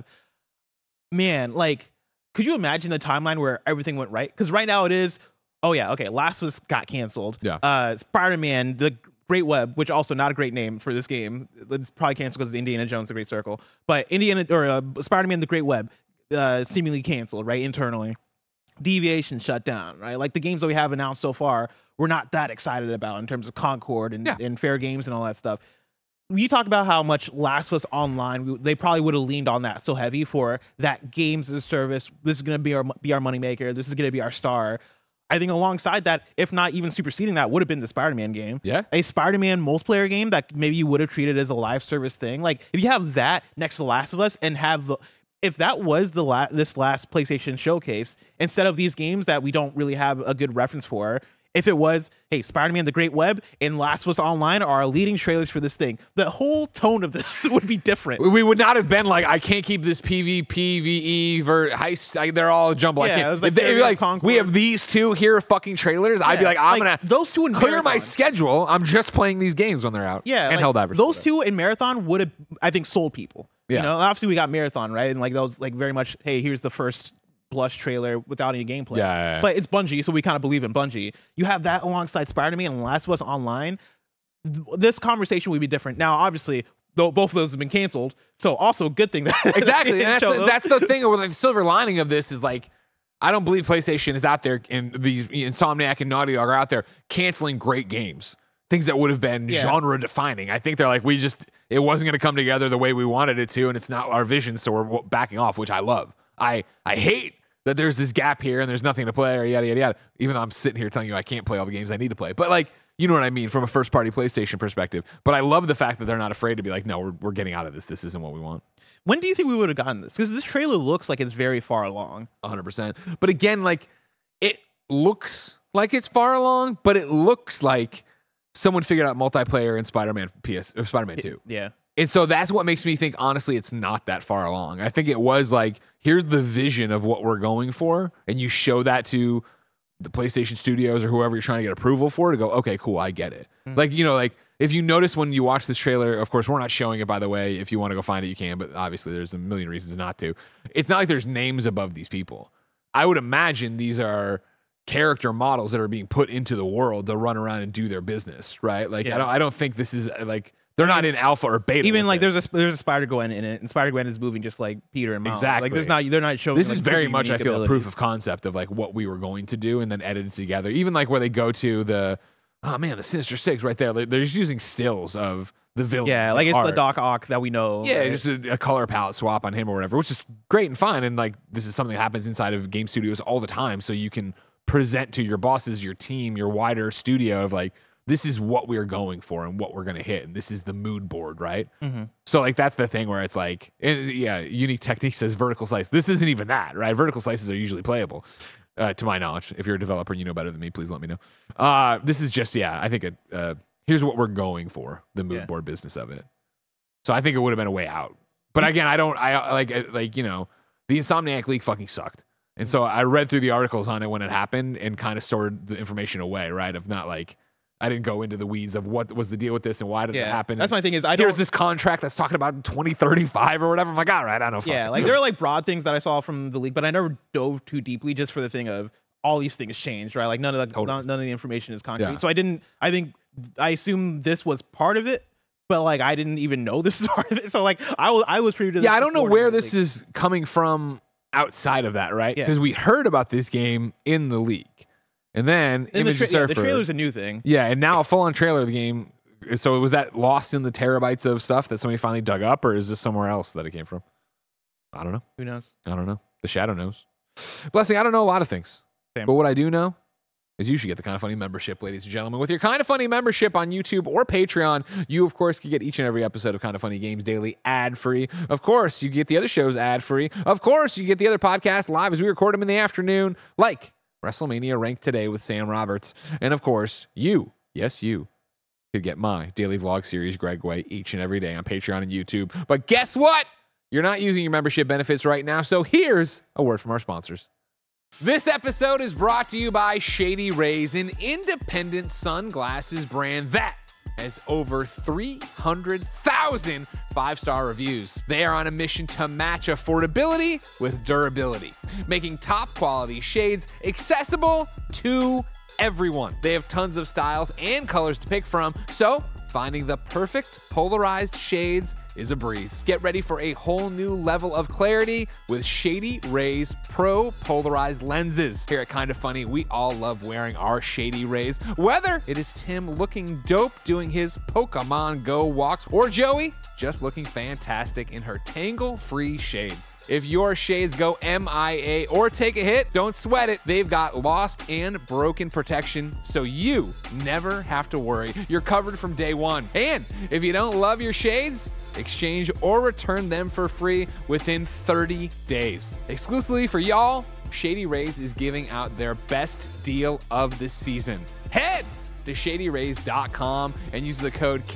Man, like, could you imagine the timeline where everything went right? Because right now it is, Last of Us got canceled. Yeah. Spider-Man, the Great Web, which also not a great name for this game. It's probably canceled because Indiana Jones, The Great Circle. But Spider-Man, The Great Web, seemingly canceled, right, internally. Deviation shut down, right? Like the games that we have announced so far, we're not that excited about in terms of Concord and Fair Games and all that stuff. You talk about how much Last of Us Online, they probably would have leaned on that so heavy for that games as a service. This is going to be our moneymaker. This is going to be our star. I think alongside that, if not even superseding that, would have been the Spider-Man game. Yeah. A Spider-Man multiplayer game that maybe you would have treated as a live service thing. Like, if you have that next to Last of Us and if that was this last PlayStation showcase, instead of these games that we don't really have a good reference for, if it was, hey, Spider-Man, The Great Web, and Last of Us Online are our leading trailers for this thing, the whole tone of this would be different. We would not have been like, I can't keep this PvE, heist. They're all jumbled. Yeah, I can't. it was like If they were like, Concord. we have these two here fucking trailers. I'd be like, I'm going to those two in clear my Marathon. schedule. I'm just playing these games when they're out. Yeah, and like, held advertising. those two in Marathon would have, I think, sold people. Yeah. You know, obviously we got Marathon, right? And like that was like very much, hey, here's the first blush trailer without any gameplay. Yeah. But it's Bungie, so we kind of believe in Bungie. You have that alongside Spider-Man and Last of Us Online. This conversation would be different. Now, obviously, though both of those have been canceled, so also a good thing that Exactly. they And didn't show that's those. the thing. With the silver lining of this is like, I don't believe PlayStation is out there and these Insomniac and Naughty Dog are out there canceling great games. Things that would have been genre defining. I think they're like, it wasn't going to come together the way we wanted it to, and it's not our vision, so we're backing off, which I love. I hate that there's this gap here and there's nothing to play or yada, yada, yada. Even though I'm sitting here telling you I can't play all the games I need to play. But like, you know what I mean from a first-party PlayStation perspective. But I love the fact that they're not afraid to be like, no, we're getting out of this. This isn't what we want. When do you think we would have gotten this? Because this trailer looks like it's very far along. 100%. But again, like, it looks like it's far along, but it looks like someone figured out multiplayer in Spider-Man 2. Yeah. And so that's what makes me think, honestly, it's not that far along. I think it was like, here's the vision of what we're going for, and you show that to the PlayStation Studios or whoever you're trying to get approval for to go, okay, cool, I get it. Like, you know, like, if you notice when you watch this trailer, of course, we're not showing it, by the way. If you want to go find it, you can, but obviously there's a million reasons not to. It's not like there's names above these people. I would imagine these are character models that are being put into the world to run around and do their business, right? Like, I don't think this is like, they're not in alpha or beta. Even like there's a Spider-Gwen in it, and Spider-Gwen is moving just like Peter and Miles. Exactly. Like they're not showing. This like, is very much, I feel, abilities. a proof of concept of like what we were going to do and then edited together. Even like where they go to the Sinister Six right there. They're just using stills of the villain. Yeah, like it's the Doc Ock that we know. Yeah, right? just a color palette swap on him or whatever, which is great and fine. And like this is something that happens inside of game studios all the time. So you can present to your bosses, your team, your wider studio of like, this is what we're going for and what we're going to hit. And this is the mood board, right? Mm-hmm. So like, that's the thing where it's like, Unique Technique says vertical slice. This isn't even that, right? Vertical slices are usually playable, to my knowledge. If you're a developer and you know better than me, please let me know. This is just, I think here's what we're going for, the mood board business of it. So I think it would have been a way out. But again, the Insomniac leak fucking sucked. And so I read through the articles on it when it happened and kind of stored the information away, right? Of not like, I didn't go into the weeds of what was the deal with this and why did it happen. That's my thing is here's this contract that's talking about 2035 or whatever. I'm like, all right, I don't know. Yeah, like there are like broad things that I saw from the leak, but I never dove too deeply just for the thing of all these things changed, right? Like none of the information is concrete. Yeah. So I assume this was part of it, but like I didn't even know this is part of it. So like I was privy to this. Yeah, I don't know where this is coming from outside of that, right? Because we heard about this game in the leak. And then Image Surfer. The trailer's a new thing. Yeah, and now a full-on trailer of the game. So was that lost in the terabytes of stuff that somebody finally dug up, or is this somewhere else that it came from? I don't know. Who knows? I don't know. The Shadow knows. Blessing, I don't know a lot of things. Same. But what I do know is you should get the Kind of Funny membership, ladies and gentlemen. With your Kind of Funny membership on YouTube or Patreon, you, of course, can get each and every episode of Kind of Funny Games Daily ad-free. Of course, you get the other shows ad-free. Of course, you get the other podcasts live as we record them in the afternoon, like WrestleMania Ranked Today with Sam Roberts. And of course, you could get my daily vlog series, Greg Way, each and every day on Patreon and YouTube. But guess what? You're not using your membership benefits right now, so here's a word from our sponsors. This episode is brought to you by Shady Rays, an independent sunglasses brand that has over 300,000 five-star reviews. They are on a mission to match affordability with durability, making top-quality shades accessible to everyone. They have tons of styles and colors to pick from, so finding the perfect polarized shades is a breeze. Get ready for a whole new level of clarity with Shady Rays Pro Polarized Lenses. Here at Kind of Funny, we all love wearing our Shady Rays, whether it is Tim looking dope doing his Pokemon Go walks, or Joey just looking fantastic in her tangle-free shades. If your shades go MIA or take a hit, don't sweat it. They've got lost and broken protection, so you never have to worry. You're covered from day one. And if you don't love your shades, exchange or return them for free within 30 days. Exclusively for y'all, Shady Rays is giving out their best deal of the season. Head to shadyrays.com and use the code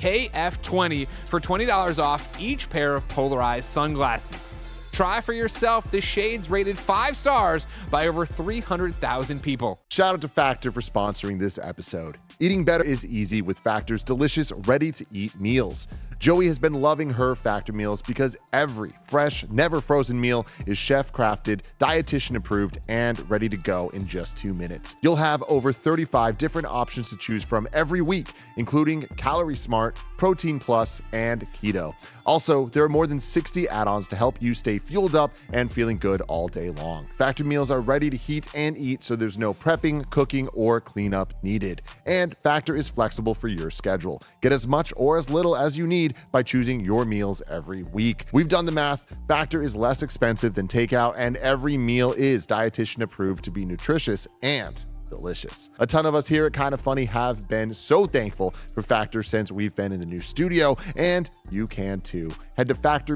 KF20 for $20 off each pair of polarized sunglasses. Try for yourself the shades rated 5 stars by over 300,000 people. Shout out to Factor for sponsoring this episode. Eating better is easy with Factor's delicious, ready-to-eat meals. Joey has been loving her Factor meals because every fresh, never frozen meal is chef-crafted, dietitian-approved, and ready to go in just 2 minutes. You'll have over 35 different options to choose from every week, including Calorie Smart, Protein Plus, and Keto. Also, there are more than 60 add-ons to help you stay fueled up and feeling good all day long. Factor meals are ready to heat and eat, so there's no prepping, cooking, or cleanup needed. And Factor is flexible for your schedule. Get as much or as little as you need by choosing your meals every week. We've done the math. Factor is less expensive than takeout, and every meal is dietitian approved to be nutritious and delicious. A ton of us here at Kind of Funny have been so thankful for Factor since we've been in the new studio, and you can too. Head to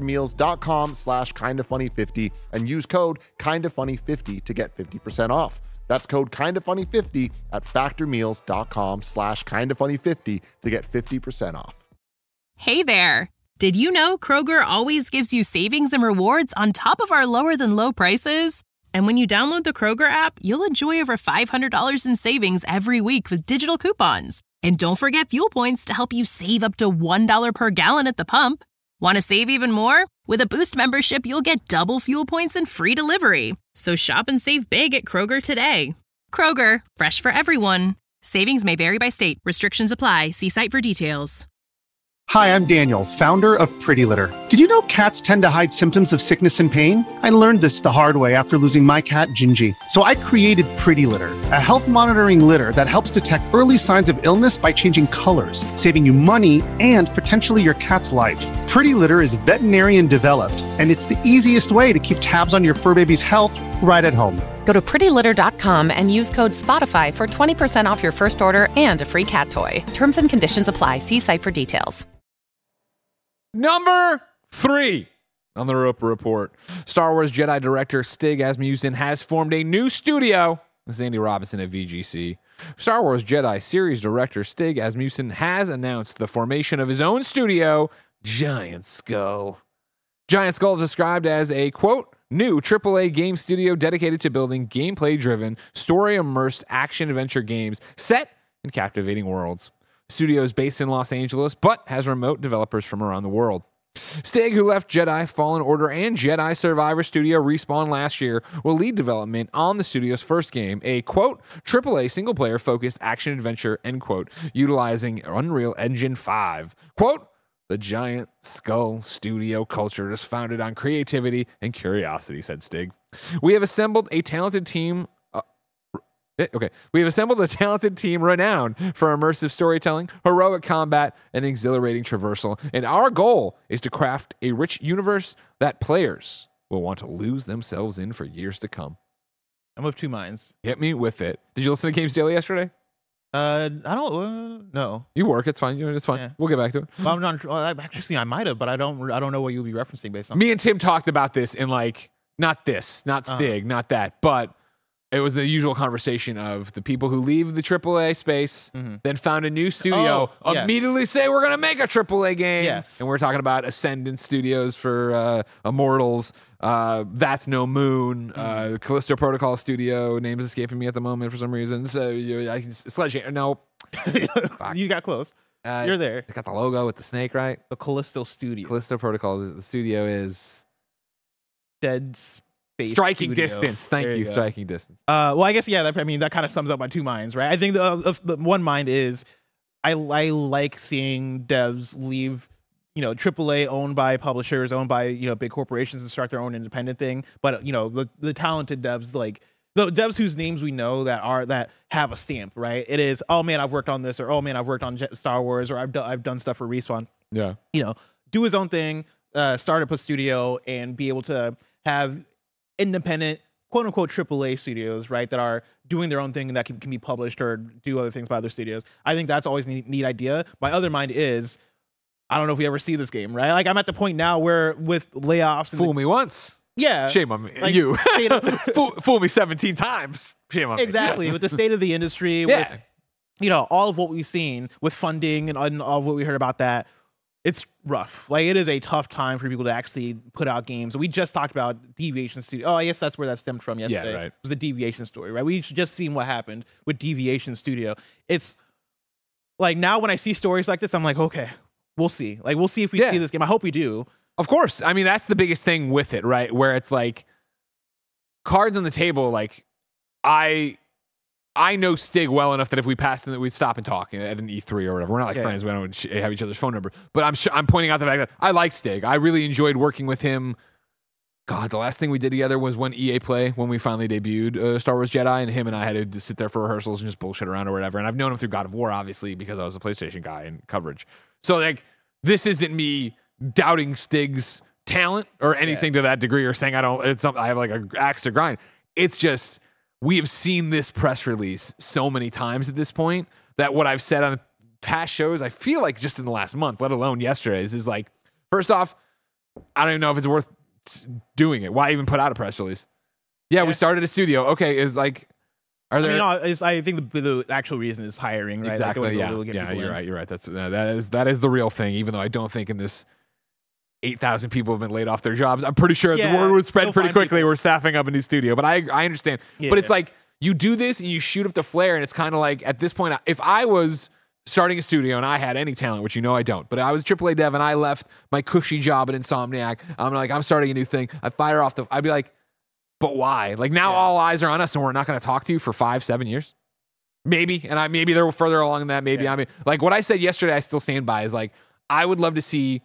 factormeals.com/kindoffunny50 and use code kindoffunny50 to get 50% off. That's code kindoffunny50 at factormeals.com/kindoffunny50 to get 50% off. Hey there. Did you know Kroger always gives you savings and rewards on top of our lower than low prices? And when you download the Kroger app, you'll enjoy over $500 in savings every week with digital coupons. And don't forget fuel points to help you save up to $1 per gallon at the pump. Want to save even more? With a Boost membership, you'll get double fuel points and free delivery. So shop and save big at Kroger today. Kroger, fresh for everyone. Savings may vary by state. Restrictions apply. See site for details. Hi, I'm Daniel, founder of Pretty Litter. Did you know cats tend to hide symptoms of sickness and pain? I learned this the hard way after losing my cat, Gingy. So I created Pretty Litter, a health monitoring litter that helps detect early signs of illness by changing colors, saving you money and potentially your cat's life. Pretty Litter is veterinarian developed, and it's the easiest way to keep tabs on your fur baby's health right at home. Go to prettylitter.com and use code SPOTIFY for 20% off your first order and a free cat toy. Terms and conditions apply. See site for details. Number 3 on the Roper Report. Star Wars Jedi director Stig Asmussen has formed a new studio. This is Andy Robinson at VGC. Star Wars Jedi series director Stig Asmussen has announced the formation of his own studio, Giant Skull. Giant Skull is described as a, quote, new AAA game studio dedicated to building gameplay-driven, story-immersed action-adventure games set in captivating worlds. The studio is based in Los Angeles, but has remote developers from around the world. Stig, who left Jedi Fallen Order and Jedi Survivor Studio Respawn last year, will lead development on the studio's first game, a, quote, AAA single-player focused action-adventure, end quote, utilizing Unreal Engine 5. Quote, the Giant Skull studio culture is founded on creativity and curiosity, said Stig. We have assembled a talented team renowned for immersive storytelling, heroic combat, and exhilarating traversal. And our goal is to craft a rich universe that players will want to lose themselves in for years to come. I'm of two minds. Hit me with it. Did you listen to Games Daily yesterday? I don't no. You work. It's fine. It's fine. Yeah. We'll get back to it. Well, I'm not. Well, actually, I might have, but I don't know what you'll be referencing based on. Me and Tim talked about this in not Stig, not that, but it was the usual conversation of the people who leave the AAA space, then found a new studio, immediately say, we're going to make a AAA game. Yes. And we're talking about Ascendant Studios for Immortals, That's No Moon, Callisto Protocol Studio, name's escaping me at the moment for some reason. So, Sledgehammer, no. You got close. You're there. It's got the logo with the snake, right? The Callisto Studio. Callisto Protocol, the studio is... Dead Space Striking Studio. Distance. Thank you. Striking Distance. Well, I guess, that kind of sums up my two minds, right? I think the one mind is I like seeing devs leave, AAA owned by publishers, owned by, big corporations and start their own independent thing. But, the talented devs, like the devs whose names we know that have a stamp, right? It is, oh man, I've worked on this, or oh man, I've worked on Star Wars, or I've done stuff for Respawn. Yeah. Do his own thing, start a studio, and be able to have independent, quote unquote, AAA studios, right, that are doing their own thing and that can be published or do other things by other studios. I think that's always a neat idea. My other mind is, I don't know if we ever see this game, right? Like, I'm at the point now where with layoffs, and Fool me once. Yeah. Shame on me. Like, you. Fool me 17 times. Shame on me. Exactly. With the state of the industry, with, all of what we've seen with funding and all of what we heard about that, it's rough. Like, it is a tough time for people to actually put out games. We just talked about Deviation Studio. Oh, I guess that's where that stemmed from yesterday. Yeah, right. It was the Deviation story, right? We just seen what happened with Deviation Studio. It's like, now when I see stories like this, I'm like, okay, we'll see. Like, we'll see if we see this game. I hope we do. Of course. I mean, that's the biggest thing with it, right? Where it's like, cards on the table, like, I know Stig well enough that if we passed him, that we'd stop and talk at an E3 or whatever. We're not friends. We don't have each other's phone number. But I'm pointing out the fact that I like Stig. I really enjoyed working with him. God, the last thing we did together was when EA Play, when we finally debuted Star Wars Jedi, and him and I had to sit there for rehearsals and just bullshit around or whatever. And I've known him through God of War, obviously, because I was a PlayStation guy and coverage. So, like, this isn't me doubting Stig's talent or anything to that degree, or saying I have like an axe to grind. It's just, we have seen this press release so many times at this point that what I've said on past shows, I feel like just in the last month, let alone yesterday's, is like, first off, I don't even know if it's worth doing it. Why even put out a press release? Yeah, we started a studio. Okay, is like, are there? I think the actual reason is hiring, right? Exactly. Like, you're right. You're right. That is the real thing. Even though I don't think in this 8,000 people have been laid off their jobs, I'm pretty sure the word would spread pretty quickly. We're staffing up a new studio, but I understand. Yeah. But it's like, you do this and you shoot up the flare, and it's kind of like, at this point, if I was starting a studio and I had any talent, which I don't, but I was a AAA dev and I left my cushy job at Insomniac, I'm starting a new thing. I'd be like, But why? Like now all eyes are on us and we're not going to talk to you for 5-7 years? Maybe. And maybe they're further along than that. Maybe. I mean, like what I said yesterday, I still stand by is like, I would love to see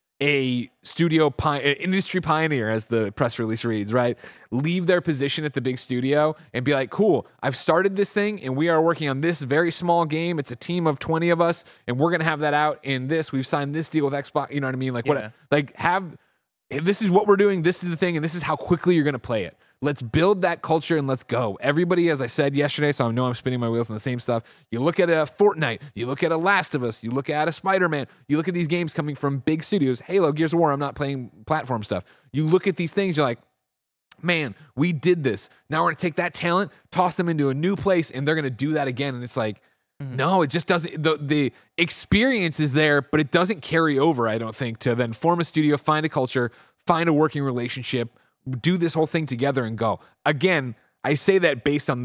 a industry pioneer, as the press release reads, right? Leave their position at the big studio and be like, cool, I've started this thing and we are working on this very small game. It's a team of 20 of us and we're going to have that out in this. We've signed this deal with Xbox. You know what I mean? Like what, like this is what we're doing. This is the thing. And this is how quickly you're going to play it. Let's build that culture and let's go. Everybody, as I said yesterday, so I know I'm spinning my wheels on the same stuff. You look at a Fortnite, you look at a Last of Us, you look at a Spider-Man, you look at these games coming from big studios. Halo, Gears of War, I'm not playing platform stuff. You look at these things, you're like, man, we did this. Now we're going to take that talent, toss them into a new place, and they're going to do that again. And it's like, no, it just doesn't. The experience is there, but it doesn't carry over, I don't think, to then form a studio, find a culture, find a working relationship, do this whole thing together and go. Again, I say that based on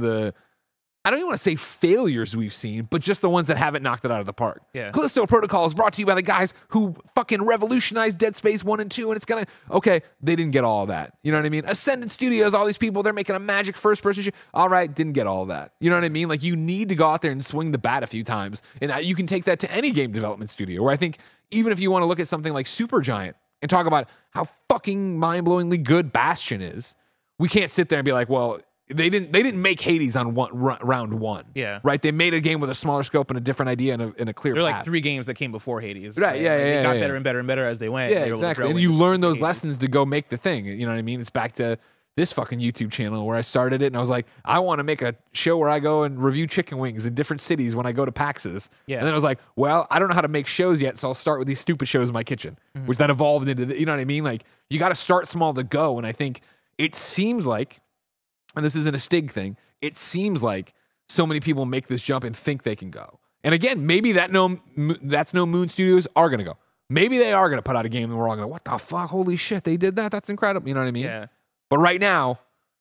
I don't even want to say failures we've seen, but just the ones that haven't knocked it out of the park. Yeah. Callisto Protocol is brought to you by the guys who fucking revolutionized Dead Space 1 and 2, and it's gonna, okay, they didn't get all of that. You know what I mean? Ascendant Studios, all these people, they're making a magic first-person shit. All right, didn't get all of that. You know what I mean? Like, you need to go out there and swing the bat a few times, and you can take that to any game development studio, where I think even if you want to look at something like Supergiant, and talk about how fucking mind-blowingly good Bastion is, we can't sit there and be like, well, they didn't make Hades on round one. Yeah. Right? They made a game with a smaller scope and a different idea and a clear path. There are like 3 games that came before Hades. Right, yeah, like, yeah. They got yeah. better and better and better as they went. Yeah, and they were able to exactly. grow And you into learn those Hades. lessons to go make the thing. You know what I mean? It's back to this fucking YouTube channel where I started it and I was like, I want to make a show where I go and review chicken wings in different cities when I go to PAXs. Yeah. And then I was like, well, I don't know how to make shows yet, so I'll start with these stupid shows in my kitchen, which that evolved into, you know what I mean? Like, you got to start small to go. And I think it seems like, and this isn't a Stig thing, it seems like so many people make this jump and think they can go. And again, maybe that's no Moon Studios are going to go. Maybe they are going to put out a game and we're all going to, what the fuck? Holy shit, they did that? That's incredible. You know what I mean? Yeah. But right now,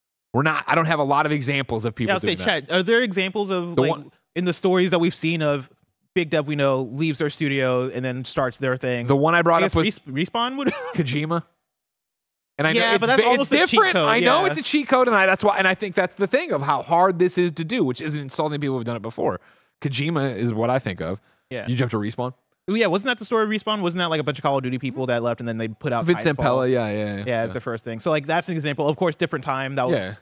I don't have a lot of examples of people Yeah, I'll say, doing that. Chad, are there examples of in the stories that we've seen of big dev we know leaves their studio and then starts their thing? The one I brought I up guess was Respawn would. Kojima. And I Yeah, know but that's it's almost a cheat different. code, I know yeah. it's a cheat code, and I think that's the thing of how hard this is to do, which isn't insulting people who've done it before. Kojima is what I think of. Yeah. You jump to Respawn. Yeah, wasn't that the story of Respawn? Wasn't that like a bunch of Call of Duty people that left and then they put out Vincent Titanfall? Pella, yeah. Yeah, it's the first thing. So like that's an example. Of course, different time. That was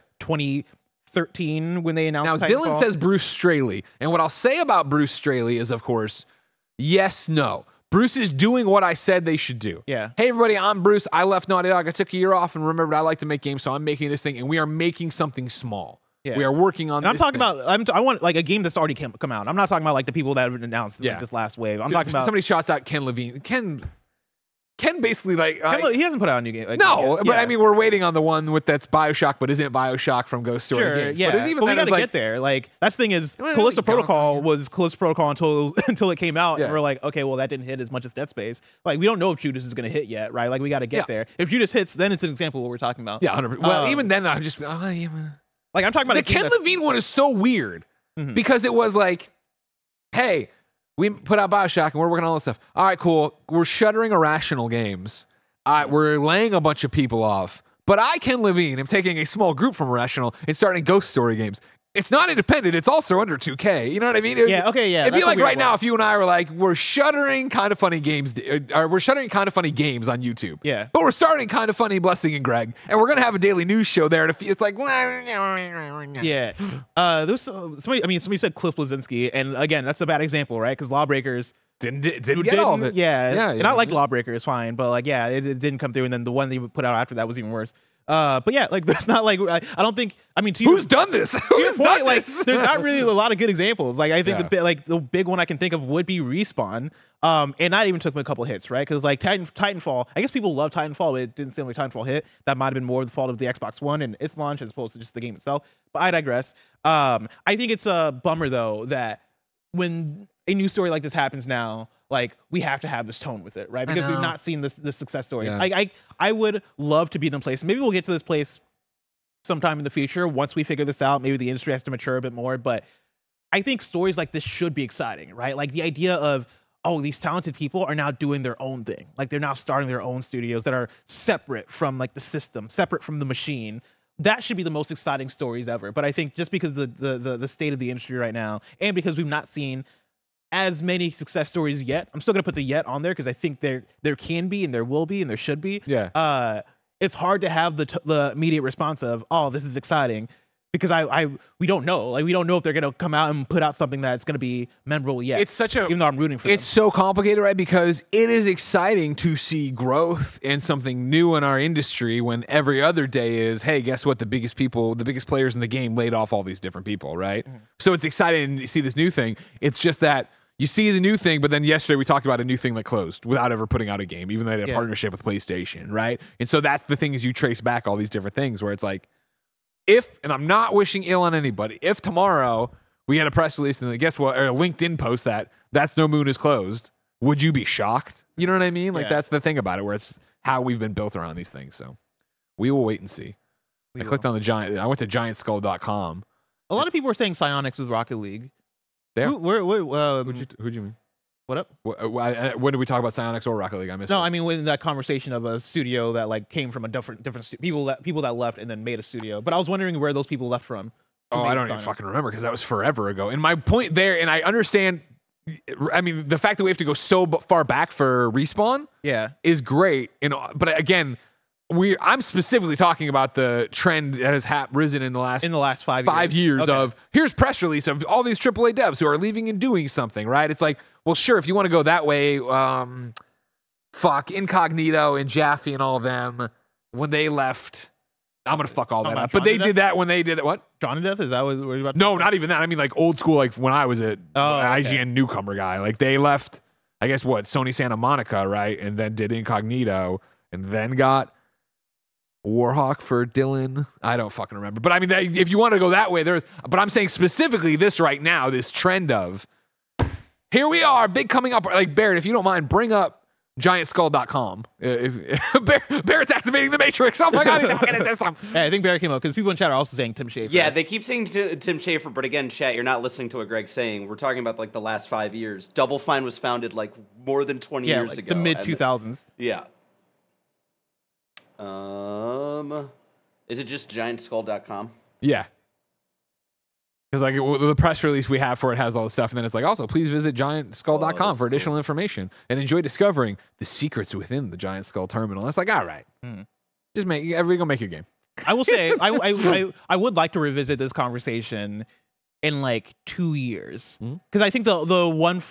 2013 when they announced Now, Titanfall. Dylan says Bruce Straley. And what I'll say about Bruce Straley is, of course, yes, no. Bruce is doing what I said they should do. Yeah. Hey, everybody, I'm Bruce. I left Naughty Dog. I took a year off and remembered I like to make games, so I'm making this thing, and we are making something small. Yeah. We are working on And I'm this talking thing. about, I want like a game that's already come out. I'm not talking about like the people that have announced like, this last wave. I'm talking about somebody shouts out Ken Levine. Ken basically like he hasn't put out a new game. Like, no, yet. but Yeah. I mean we're waiting on the one that's BioShock, but isn't BioShock from Ghost Story Sure, Games. yeah. But even we then, gotta it's like, get there. Like that's the thing is, Well, Callisto we don't. Protocol was Callisto Protocol until it came out, Yeah. and we're like, okay, well that didn't hit as much as Dead Space. Like we don't know if Judas is gonna hit yet, right? Like we got to get Yeah. there. If Judas hits, then it's an example of what we're talking about. yeah, 100%. Well, even then I'm just yeah. Like I'm talking about The a game Ken that's- Levine one is so weird Mhm. because it was like, hey, we put out BioShock and we're working on all this stuff. All right, cool. We're shuttering Irrational Games. We're laying a bunch of people off. But I, Ken Levine, am taking a small group from Irrational and starting Ghost Story Games. It's not independent. It's also under 2K. You know what I mean? Yeah, okay, yeah, It'd be that's a like weird right now one. if you and I were like, we're shuttering Kind of Funny Games, or we're shuttering Kind of Funny Games on YouTube. Yeah. But we're starting Kind of Funny Blessing and Greg, and we're gonna have a daily news show there. And it's like, Yeah. There was somebody. I mean, somebody said Cliff Blazinski, and again, that's a bad example, right? Because Lawbreakers didn't get all of it. Yeah, and I like yeah. Lawbreaker, it's fine, but like, yeah, it didn't come through, and then the one they put out after that was even worse. But yeah, like there's not like I don't think. I mean, to Who's done this? to your Who's point, done like this? there's not really a lot of good examples. Like I think Yeah. the big one I can think of would be Respawn. And that even took me a couple hits, right? Because like Titanfall, I guess people love Titanfall, but it didn't seem like Titanfall hit. That might have been more the fault of the Xbox One and its launch as opposed to just the game itself. But I digress. I think it's a bummer though that when a new story like this happens now, like we have to have this tone with it, right? Because we've know. not seen this success stories. Yeah. I would love to be in the place. Maybe we'll get to this place sometime in the future once we figure this out. Maybe the industry has to mature a bit more, but I think stories like this should be exciting, right? Like the idea of, oh, these talented people are now doing their own thing. Like they're now starting their own studios that are separate from like the system, separate from the machine. that should be the most exciting stories ever. But I think just because the state of the industry right now, and because we've not seen as many success stories yet, I'm still gonna put the yet on there because I think there can be and there will be and there should be. Yeah. It's hard to have the immediate response of, oh, this is exciting, because we don't know. Like, we don't know if they're gonna come out and put out something that's gonna be memorable yet. It's such a, even though I'm rooting for it's them. so complicated, right? Because it is exciting to see growth and something new in our industry when every other day is, hey, guess what? The biggest players in the game laid off all these different people, right? Mm-hmm. So it's exciting to see this new thing. It's just that you see the new thing, but then yesterday we talked about a new thing that closed without ever putting out a game, even though they had a partnership with PlayStation, right? And so that's the thing, is you trace back all these different things where it's like, if, and I'm not wishing ill on anybody, if tomorrow we had a press release and guess what, or a LinkedIn post that That's No Moon is closed, would you be shocked? You know what I mean? Like, that's the thing about it, where it's how we've been built around these things. So we will wait and see. I clicked on I went to giantskull.com. A lot of people were saying Psyonix with Rocket League. There. Who'd you mean? What up? When did we talk about Psyonix or Rocket League? I missed it. No, I mean, when that conversation of a studio that like came from a different people that left and then made a studio. But I was wondering where those people left from. Oh, I don't even fucking remember, because that was forever ago. And my point there, and I understand, I mean, the fact that we have to go so far back for Respawn is great. But again, I'm specifically talking about the trend that has risen in the last 5 years okay. of, here's press release of all these AAA devs who are leaving and doing something, right? It's like, well, sure, if you want to go that way, Incognito and Jaffe and all of them, when they left, I'm going to fuck all that up. But they did that when they did it. What? Drawn to Death? Is that what you're about to No, not even that. I mean, like old school, like when I was a IGN newcomer guy. Like they left, I guess, Sony Santa Monica, right? And then did Incognito, and then got Warhawk for Dylan. I don't fucking remember. But I mean, if you want to go that way, but I'm saying specifically this right now, this trend of, here we are, big coming up. Like, Barrett, if you don't mind, bring up giantskull.com. Barrett's activating the Matrix. Oh my God, he's hacking his system. Hey, I think Barrett came up because people in chat are also saying Tim Schafer. Yeah, they keep saying Tim Schafer, but again, chat, you're not listening to what Greg's saying. We're talking about like the last 5 years. Double Fine was founded like more than 20 years like ago. The mid 2000s. Yeah. Is it just giantskull.com? Yeah. Because like the press release we have for it has all the stuff, and then it's like, also please visit giantskull.com for additional information and enjoy discovering the secrets within the Giant Skull terminal. And it's like, all right, just everybody go make your game. I will say, I would like to revisit this conversation in like 2 years, because I think the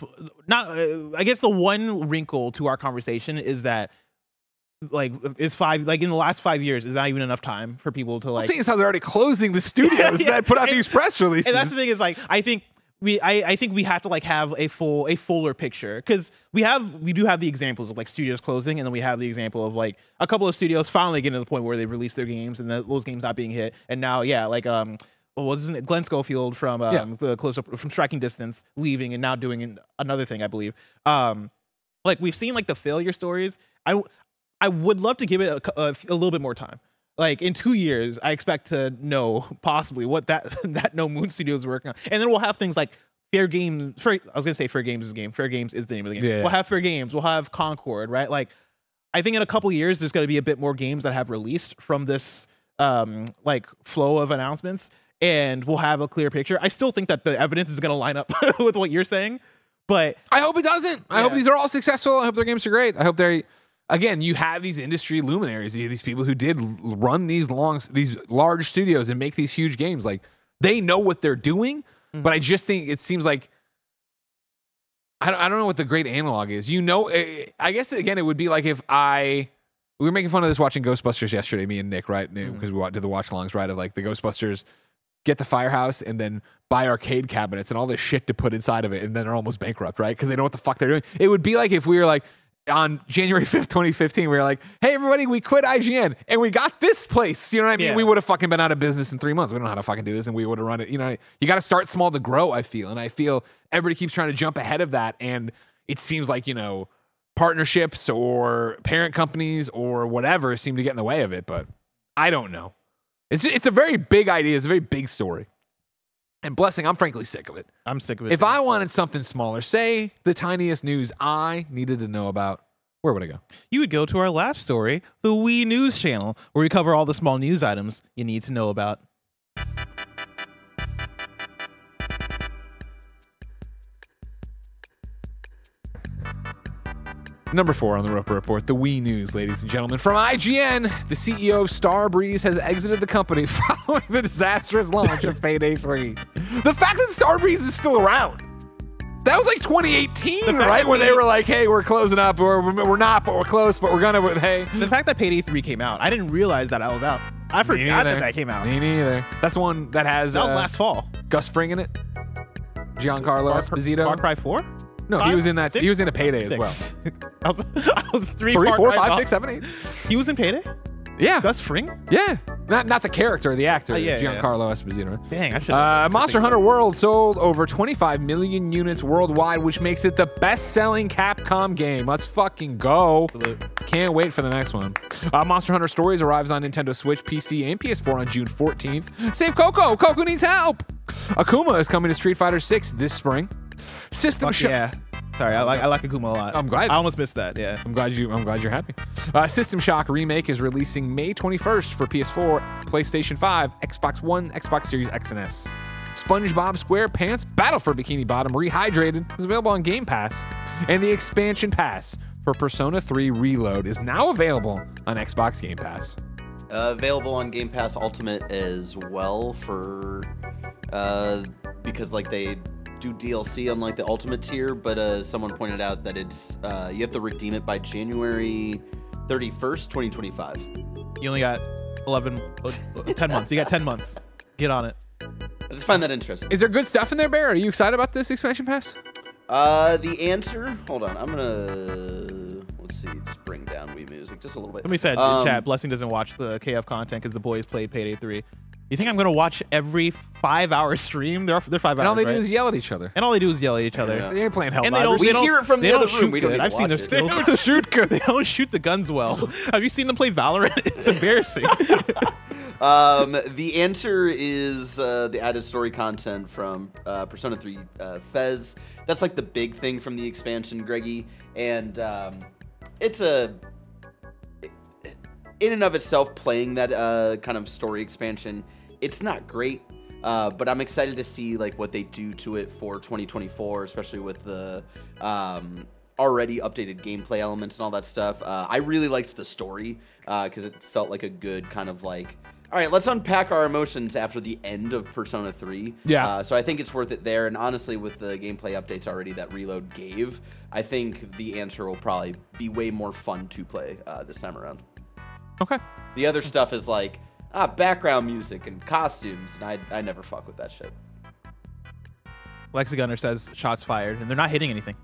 one wrinkle to our conversation is that in the last 5 years is not even enough time for people to like. The thing is how they're already closing the studios that put out these press releases. And that's the thing is like, I think we have to like have a fuller picture, because we do have the examples of like studios closing, and then we have the example of like a couple of studios finally getting to the point where they've released their games and those games not being hit, and now what was it? Glenn Schofield from the Close Up from Striking Distance leaving and now doing another thing, I believe. Like we've seen like the failure stories. I would love to give it a little bit more time. Like in 2 years, I expect to know possibly what that No Moon Studio is working on, and then we'll have things like Fair Games. I was gonna say Fair Games is the game. Fair Games is the name of the game. Yeah. We'll have Fair Games. We'll have Concord. Right? Like, I think in a couple years, there's gonna be a bit more games that have released from this like flow of announcements, and we'll have a clear picture. I still think that the evidence is gonna line up with what you're saying, but I hope it doesn't. I hope these are all successful. I hope their games are great. I hope again, you have these industry luminaries, these people who did run these large studios and make these huge games. Like, they know what they're doing, but I just think it seems like, I don't know what the great analog is. I guess, again, it would be like if we were making fun of this watching Ghostbusters yesterday, me and Nick, right? Because we did the watch-alongs, right? Of like the Ghostbusters get the firehouse and then buy arcade cabinets and all this shit to put inside of it, and then they're almost bankrupt, right? Because they know what the fuck they're doing. It would be like if we were like, on January 5th, 2015, we were like, hey, everybody, we quit IGN and we got this place. You know what I mean? Yeah. We would have fucking been out of business in 3 months. We don't know how to fucking do this, and we would have run it. You know, you got to start small to grow, I feel. And I feel everybody keeps trying to jump ahead of that. And it seems like, partnerships or parent companies or whatever seem to get in the way of it. But I don't know. It's a very big idea. It's a very big story. And Blessing, I'm frankly sick of it. I'm sick of it. If I wanted something smaller, say the tiniest news I needed to know about, where would I go? You would go to our last story, the Wii News channel, where we cover all the small news items you need to know about. Number 4 on the Roper Report, the Wii News, ladies and gentlemen. From IGN, the CEO of Starbreeze has exited the company following the disastrous launch of Payday 3. The fact that Starbreeze is still around. That was like 2018, right? Where they were like, hey, we're closing up, or we're not, but we're close, but we're gonna, hey. The fact that Payday 3 came out, I didn't realize that I was out. I forgot that came out. Me neither. That's the one that has... That was last fall. Gus Fring in it. Giancarlo Esposito. Far Cry 4? No, 5, he was in that. 6? He was in a Payday 6. as well. I was 3, 4, 5, 6, 7, 8. He was in Payday? Yeah. Gus Fring? Yeah. Not the character, the actor, yeah, Giancarlo Esposito. Dang, I should. Monster Hunter World sold over 25 million units worldwide, which makes it the best-selling Capcom game. Let's fucking go. Can't wait for the next one. Monster Hunter Stories arrives on Nintendo Switch, PC, and PS4 on June 14th. Save Coco. Coco needs help. Akuma is coming to Street Fighter 6 this spring. System Shock. Yeah. Sorry, I like Akuma a lot. I'm glad. I almost missed that. Yeah. I'm glad you're happy. System Shock Remake is releasing May 21st for PS4, PlayStation 5, Xbox One, Xbox Series X and S. SpongeBob SquarePants Battle for Bikini Bottom Rehydrated is available on Game Pass, and the expansion pass for Persona 3 Reload is now available on Xbox Game Pass. Available on Game Pass Ultimate as well for because like they do DLC on like the Ultimate tier, but someone pointed out that it's you have to redeem it by January 31st, 2025. You only got 10 months. You got 10 months. Get on it. I just find that interesting. Is there good stuff in there, Bear? Are you excited about this expansion pass? The answer, hold on, I'm gonna let's see, just bring down Wii Music just a little bit. Somebody said in chat, Blessing doesn't watch the KF content because the boys played Payday 3. You think I'm gonna watch every 5-hour stream? They're 5 hours. And all they right? do is yell at each other. And all they do is yell at each other. Yeah. They ain't playing Helldivers. And they don't. We hear it from the other room. We don't good. need to I've seen them. watch it. They don't shoot good. They don't shoot the guns well. Have you seen them play Valorant? It's embarrassing. The answer is the added story content from Persona 3 Fez. That's like the big thing from the expansion, Greggy. And it's in and of itself, playing that kind of story expansion, it's not great. But I'm excited to see like what they do to it for 2024, especially with the already updated gameplay elements and all that stuff. I really liked the story because it felt like a good kind of like, all right, let's unpack our emotions after the end of Persona 3. Yeah. So I think it's worth it there. And honestly, with the gameplay updates already that Reload gave, I think the answer will probably be way more fun to play this time around. Okay. The other stuff is like background music and costumes, and I never fuck with that shit. Lexigunner says shots fired, and they're not hitting anything.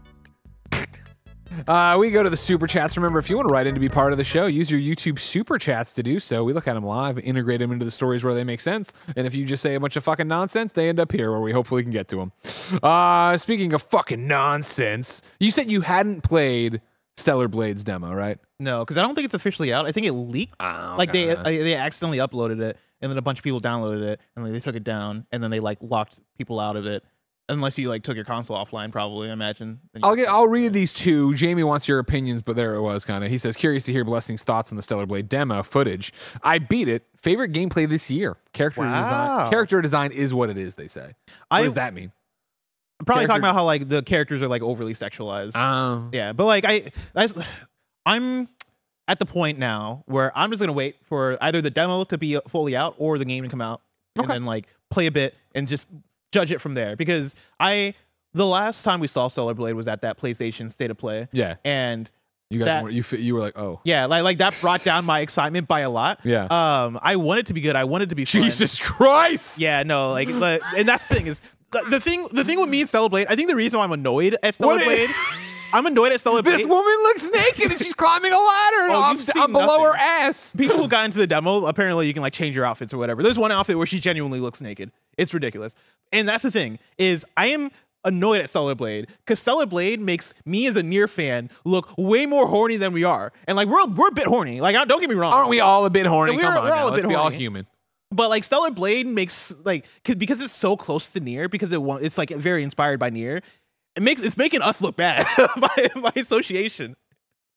We go to the super chats. Remember, if you want to write in to be part of the show, use your YouTube super chats to do so. We look at them live, integrate them into the stories where they make sense. And if you just say a bunch of fucking nonsense, they end up here where we hopefully can get to them. Speaking of fucking nonsense, you said you hadn't played Stellar Blades demo, right? No, because I don't think it's officially out. I think it leaked. Oh, Like okay. they accidentally uploaded it, and then a bunch of people downloaded it, and then they took it down, and then they like locked people out of it. Unless you like took your console offline, probably, I imagine. I'll read these two. Jamie wants your opinions, but there it was kind of. He says, curious to hear Blessing's thoughts on the Stellar Blade demo footage. I beat it. Favorite gameplay this year. Character design is what it is, they say. What does that mean? I'm probably talking about how like the characters are like overly sexualized. Yeah, but like I'm at the point now where I'm just gonna wait for either the demo to be fully out or the game to come out, and then like play a bit and just judge it from there. Because the last time we saw Stellar Blade was at that PlayStation State of Play. Yeah, and you guys you were like, oh yeah, like that brought down my excitement by a lot. Yeah. I want it to be good. I want it to be fun. Jesus Christ. Yeah, no, like, but and that's the thing is the thing with me and Stellar Blade. I think the reason why I'm annoyed at Stellar Blade. I'm annoyed at Stellar Blade. This woman looks naked and she's climbing a ladder and below her ass. People who got into the demo, apparently you can like change your outfits or whatever. There's one outfit where she genuinely looks naked. It's ridiculous. And that's the thing is I am annoyed at Stellar Blade because Stellar Blade makes me as a Nier fan look way more horny than we are. And like we're a bit horny. Like don't get me wrong. Aren't we all a bit horny? We're Come on, all a bit let's be all horny. human. But like Stellar Blade makes like because it's so close to Nier, because it's like very inspired by Nier. It's making us look bad by association.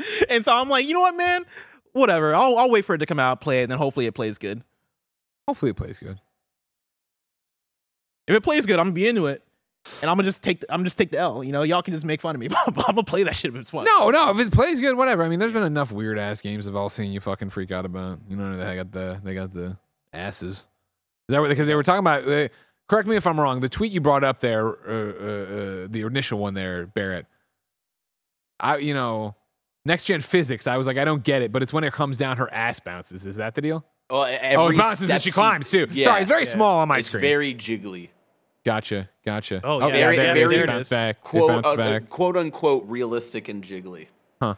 And so I'm like, you know what, man? Whatever. I'll wait for it to come out, play it, and then hopefully it plays good. Hopefully it plays good. If it plays good, I'm gonna be into it. And I'm gonna just take the L. You know, y'all can just make fun of me. But I'm gonna play that shit if it's fun. No, if it plays good, whatever. I mean, there's been enough weird ass games I've all seen you fucking freak out about. You know, they got the asses. Is that what, because they were talking about? Correct me if I'm wrong. The tweet you brought up there, the initial one there, Barrett. Next gen physics. I was like, I don't get it, but it's when it comes down, her ass bounces. Is that the deal? Well, it bounces as she climbs too. Yeah, Sorry, it's very small on my it's screen. Very jiggly. Gotcha. Oh, yeah, there it bounced back. Back. Quote unquote realistic and jiggly. Huh.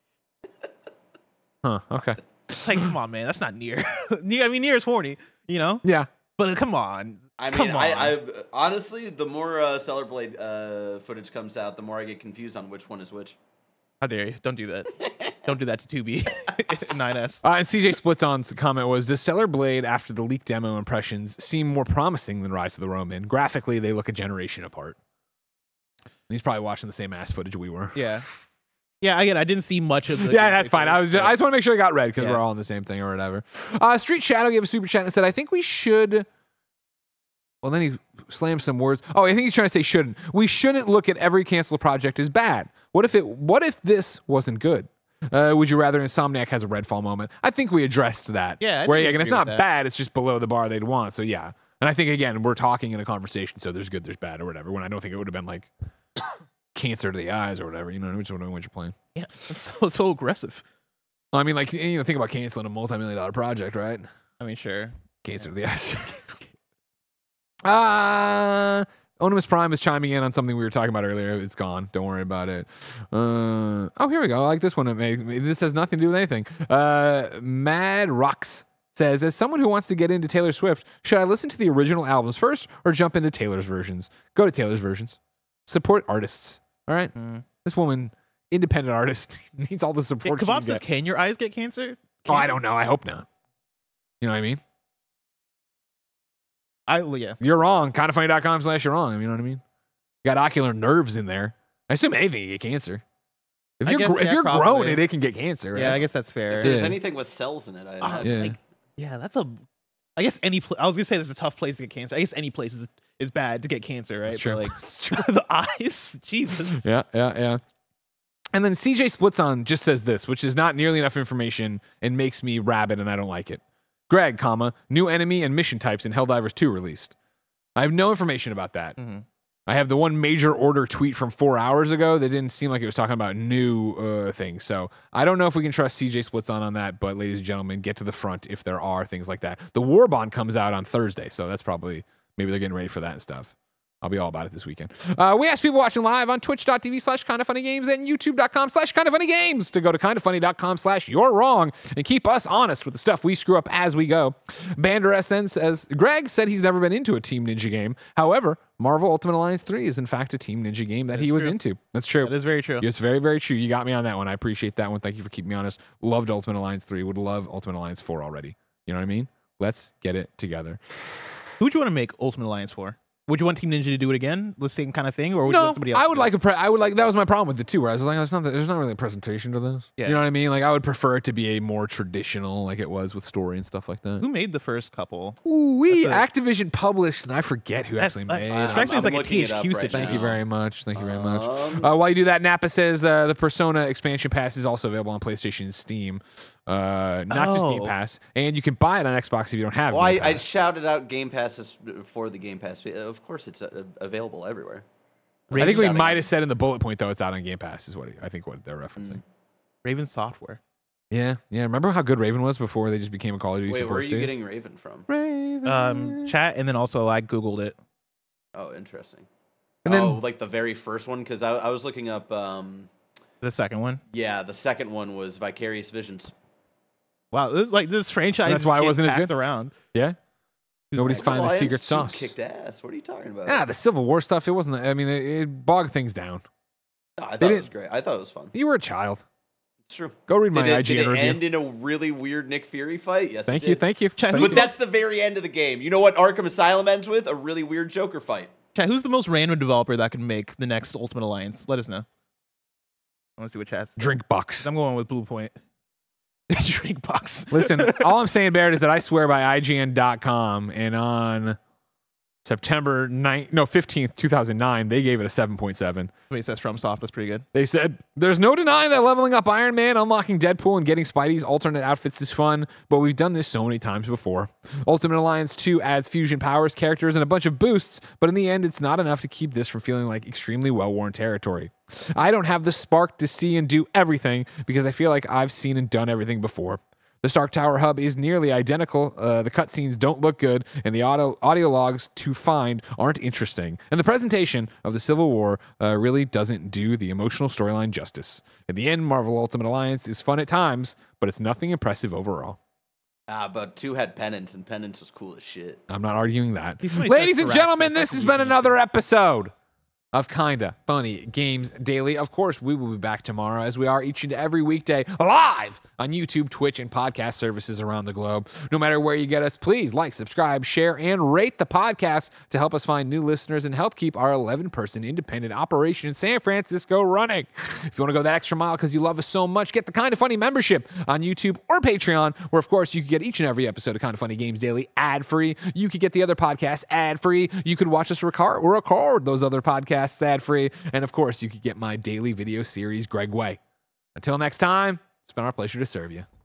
Okay. It's like, come on, man. That's not Nier. I mean, Nier is horny, you know? Yeah. But come on. I mean, I honestly, the more Stellar Blade footage comes out, the more I get confused on which one is which. How dare you? Don't do that. Don't do that to 2B 9S. And CJ Splitson's comment was, does Stellar Blade, after the leaked demo impressions, seem more promising than Rise of the Roman? Graphically, they look a generation apart. And he's probably watching the same ass footage we were. Yeah. Yeah, again, I didn't see much of the Yeah, that's fine. I just want to make sure I got read because Yeah. we're all in the same thing or whatever. Street Shadow gave a super chat and said, I think we should... Well, then he slammed some words. Oh, I think he's trying to say shouldn't. We shouldn't look at every canceled project as bad. What if this wasn't good? Would you rather Insomniac has a Redfall moment? I think we addressed that. Yeah, I where think we again, it's agree not with that. bad. It's just below the bar they'd want. So yeah, and I think again we're talking in a conversation. So there's good, there's bad, or whatever. When I don't think it would have been like cancer to the eyes or whatever. You know, which one you're playing. Yeah, it's so aggressive. I mean, like think about canceling a multi-million-dollar project, right? I mean, sure. Cancer to the eyes. Onimus Prime is chiming in on something we were talking about earlier. It's gone. Don't worry about it. Here we go. I like this one. This has nothing to do with anything. Mad Rocks says, as someone who wants to get into Taylor Swift, should I listen to the original albums first or jump into Taylor's versions? Go to Taylor's versions. Support artists. All right? This woman, independent artist, needs all the support. Kebab says, can your eyes get cancer? I don't know. I hope not. You know what I mean? Yeah. You're wrong. Kindoffunny.com/you're wrong. You know what I mean? You got ocular nerves in there. I assume anything can get cancer. If you're growing it can get cancer. Right? Yeah, I guess that's fair. If there's anything with cells in it, I imagine. That's I guess I was gonna say there's a tough place to get cancer. I guess any place is bad to get cancer, right? That's true. But like the eyes, Jesus. Yeah. And then CJ Splitson just says this, which is not nearly enough information and makes me rabid, and I don't like it. Greg, new enemy and mission types in Helldivers 2 released. I have no information about that. Mm-hmm. I have the one major order tweet from 4 hours ago that didn't seem like it was talking about new things. So I don't know if we can trust CJ Splitson on that, but ladies and gentlemen, get to the front if there are things like that. The War Bond comes out on Thursday, so that's probably, maybe they're getting ready for that and stuff. I'll be all about it this weekend. We asked people watching live on twitch.tv/kindoffunnygames and youtube.com/kindoffunnygames to go to kindoffunny.com/you're wrong and keep us honest with the stuff we screw up as we go. Bander SN says, Greg said he's never been into a Team Ninja game. However, Marvel Ultimate Alliance 3 is in fact a Team Ninja game that he was into. That's true. That is very true. It's very, very true. You got me on that one. I appreciate that one. Thank you for keeping me honest. Loved Ultimate Alliance 3. Would love Ultimate Alliance 4 already. You know what I mean? Let's get it together. Who would you want to make Ultimate Alliance for? Would you want Team Ninja to do it again, the same kind of thing, or would you want somebody else? I would like that was my problem with the two, where I was like, there's not really a presentation to this. Yeah. You know what I mean? Like I would prefer it to be a more traditional, like it was with story and stuff like that. Who made the first couple? Activision published, and I forget who actually made it. Strikes me as like a THQ situation. Thank you very much. While you do that, Napa says the Persona expansion pass is also available on PlayStation and Steam. Not just Game Pass, and you can buy it on Xbox if you don't have Well, Game Pass. I shouted out Game Pass for the Game Pass. Of course, it's available everywhere. I think we might have said in the bullet point though it's out on Game Pass is what they're referencing. Raven Software. Yeah. Remember how good Raven was before they just became a Call of Duty Wait, support where are you studio? getting Raven from? Raven. Chat, and then also I googled it. Oh, interesting. And then, like the very first one, because I was looking up. The second one. Yeah, the second one was Vicarious Visions. Wow, this franchise. That's why it wasn't as good around. Yeah. Nobody's finding the secret Alliance sauce. kicked ass. What are you talking about? The Civil War stuff. It wasn't. I mean, it bogged things down. No, I thought it was great. I thought it was fun. You were a child. It's true. Go read my IGN did it review. end in a really weird Nick Fury fight? Yes. Thank you. But that's the very end of the game. You know what Arkham Asylum ends with? A really weird Joker fight. Chat, who's the most random developer that can make the next Ultimate Alliance? Let us know. I want to see what chat says. Drink bucks. I'm going with Blue Point. Drink bucks. Listen, all I'm saying, Barrett, is that I swear by IGN.com, and on September 15th, 2009, they gave it a 7.7. Wait, it says FromSoft. That's pretty good. They said, there's no denying that leveling up Iron Man, unlocking Deadpool, and getting Spidey's alternate outfits is fun, but we've done this so many times before. Ultimate Alliance 2 adds fusion powers, characters, and a bunch of boosts, but in the end, it's not enough to keep this from feeling like extremely well-worn territory. I don't have the spark to see and do everything because I feel like I've seen and done everything before. The Stark Tower hub is nearly identical. The cutscenes don't look good, and the audio logs to find aren't interesting. And the presentation of the Civil War really doesn't do the emotional storyline justice. In the end, Marvel Ultimate Alliance is fun at times, but it's nothing impressive overall. But 2 had Penance, and Penance was cool as shit. I'm not arguing that. Somebody Ladies said and Thrax, gentlemen, that's this has like been another episode of Kinda Funny Games Daily. Of course, we will be back tomorrow, as we are each and every weekday, live on YouTube, Twitch, and podcast services around the globe. No matter where you get us, please like, subscribe, share, and rate the podcast to help us find new listeners and help keep our 11-person independent operation in San Francisco running. If you want to go that extra mile because you love us so much, get the Kinda Funny membership on YouTube or Patreon, where, of course, you can get each and every episode of Kinda Funny Games Daily ad-free. You could get the other podcasts ad-free. You could watch us record those other podcasts ad-free, and of course you could get my daily video series Greg Way. Until next time, it's been our pleasure to serve you.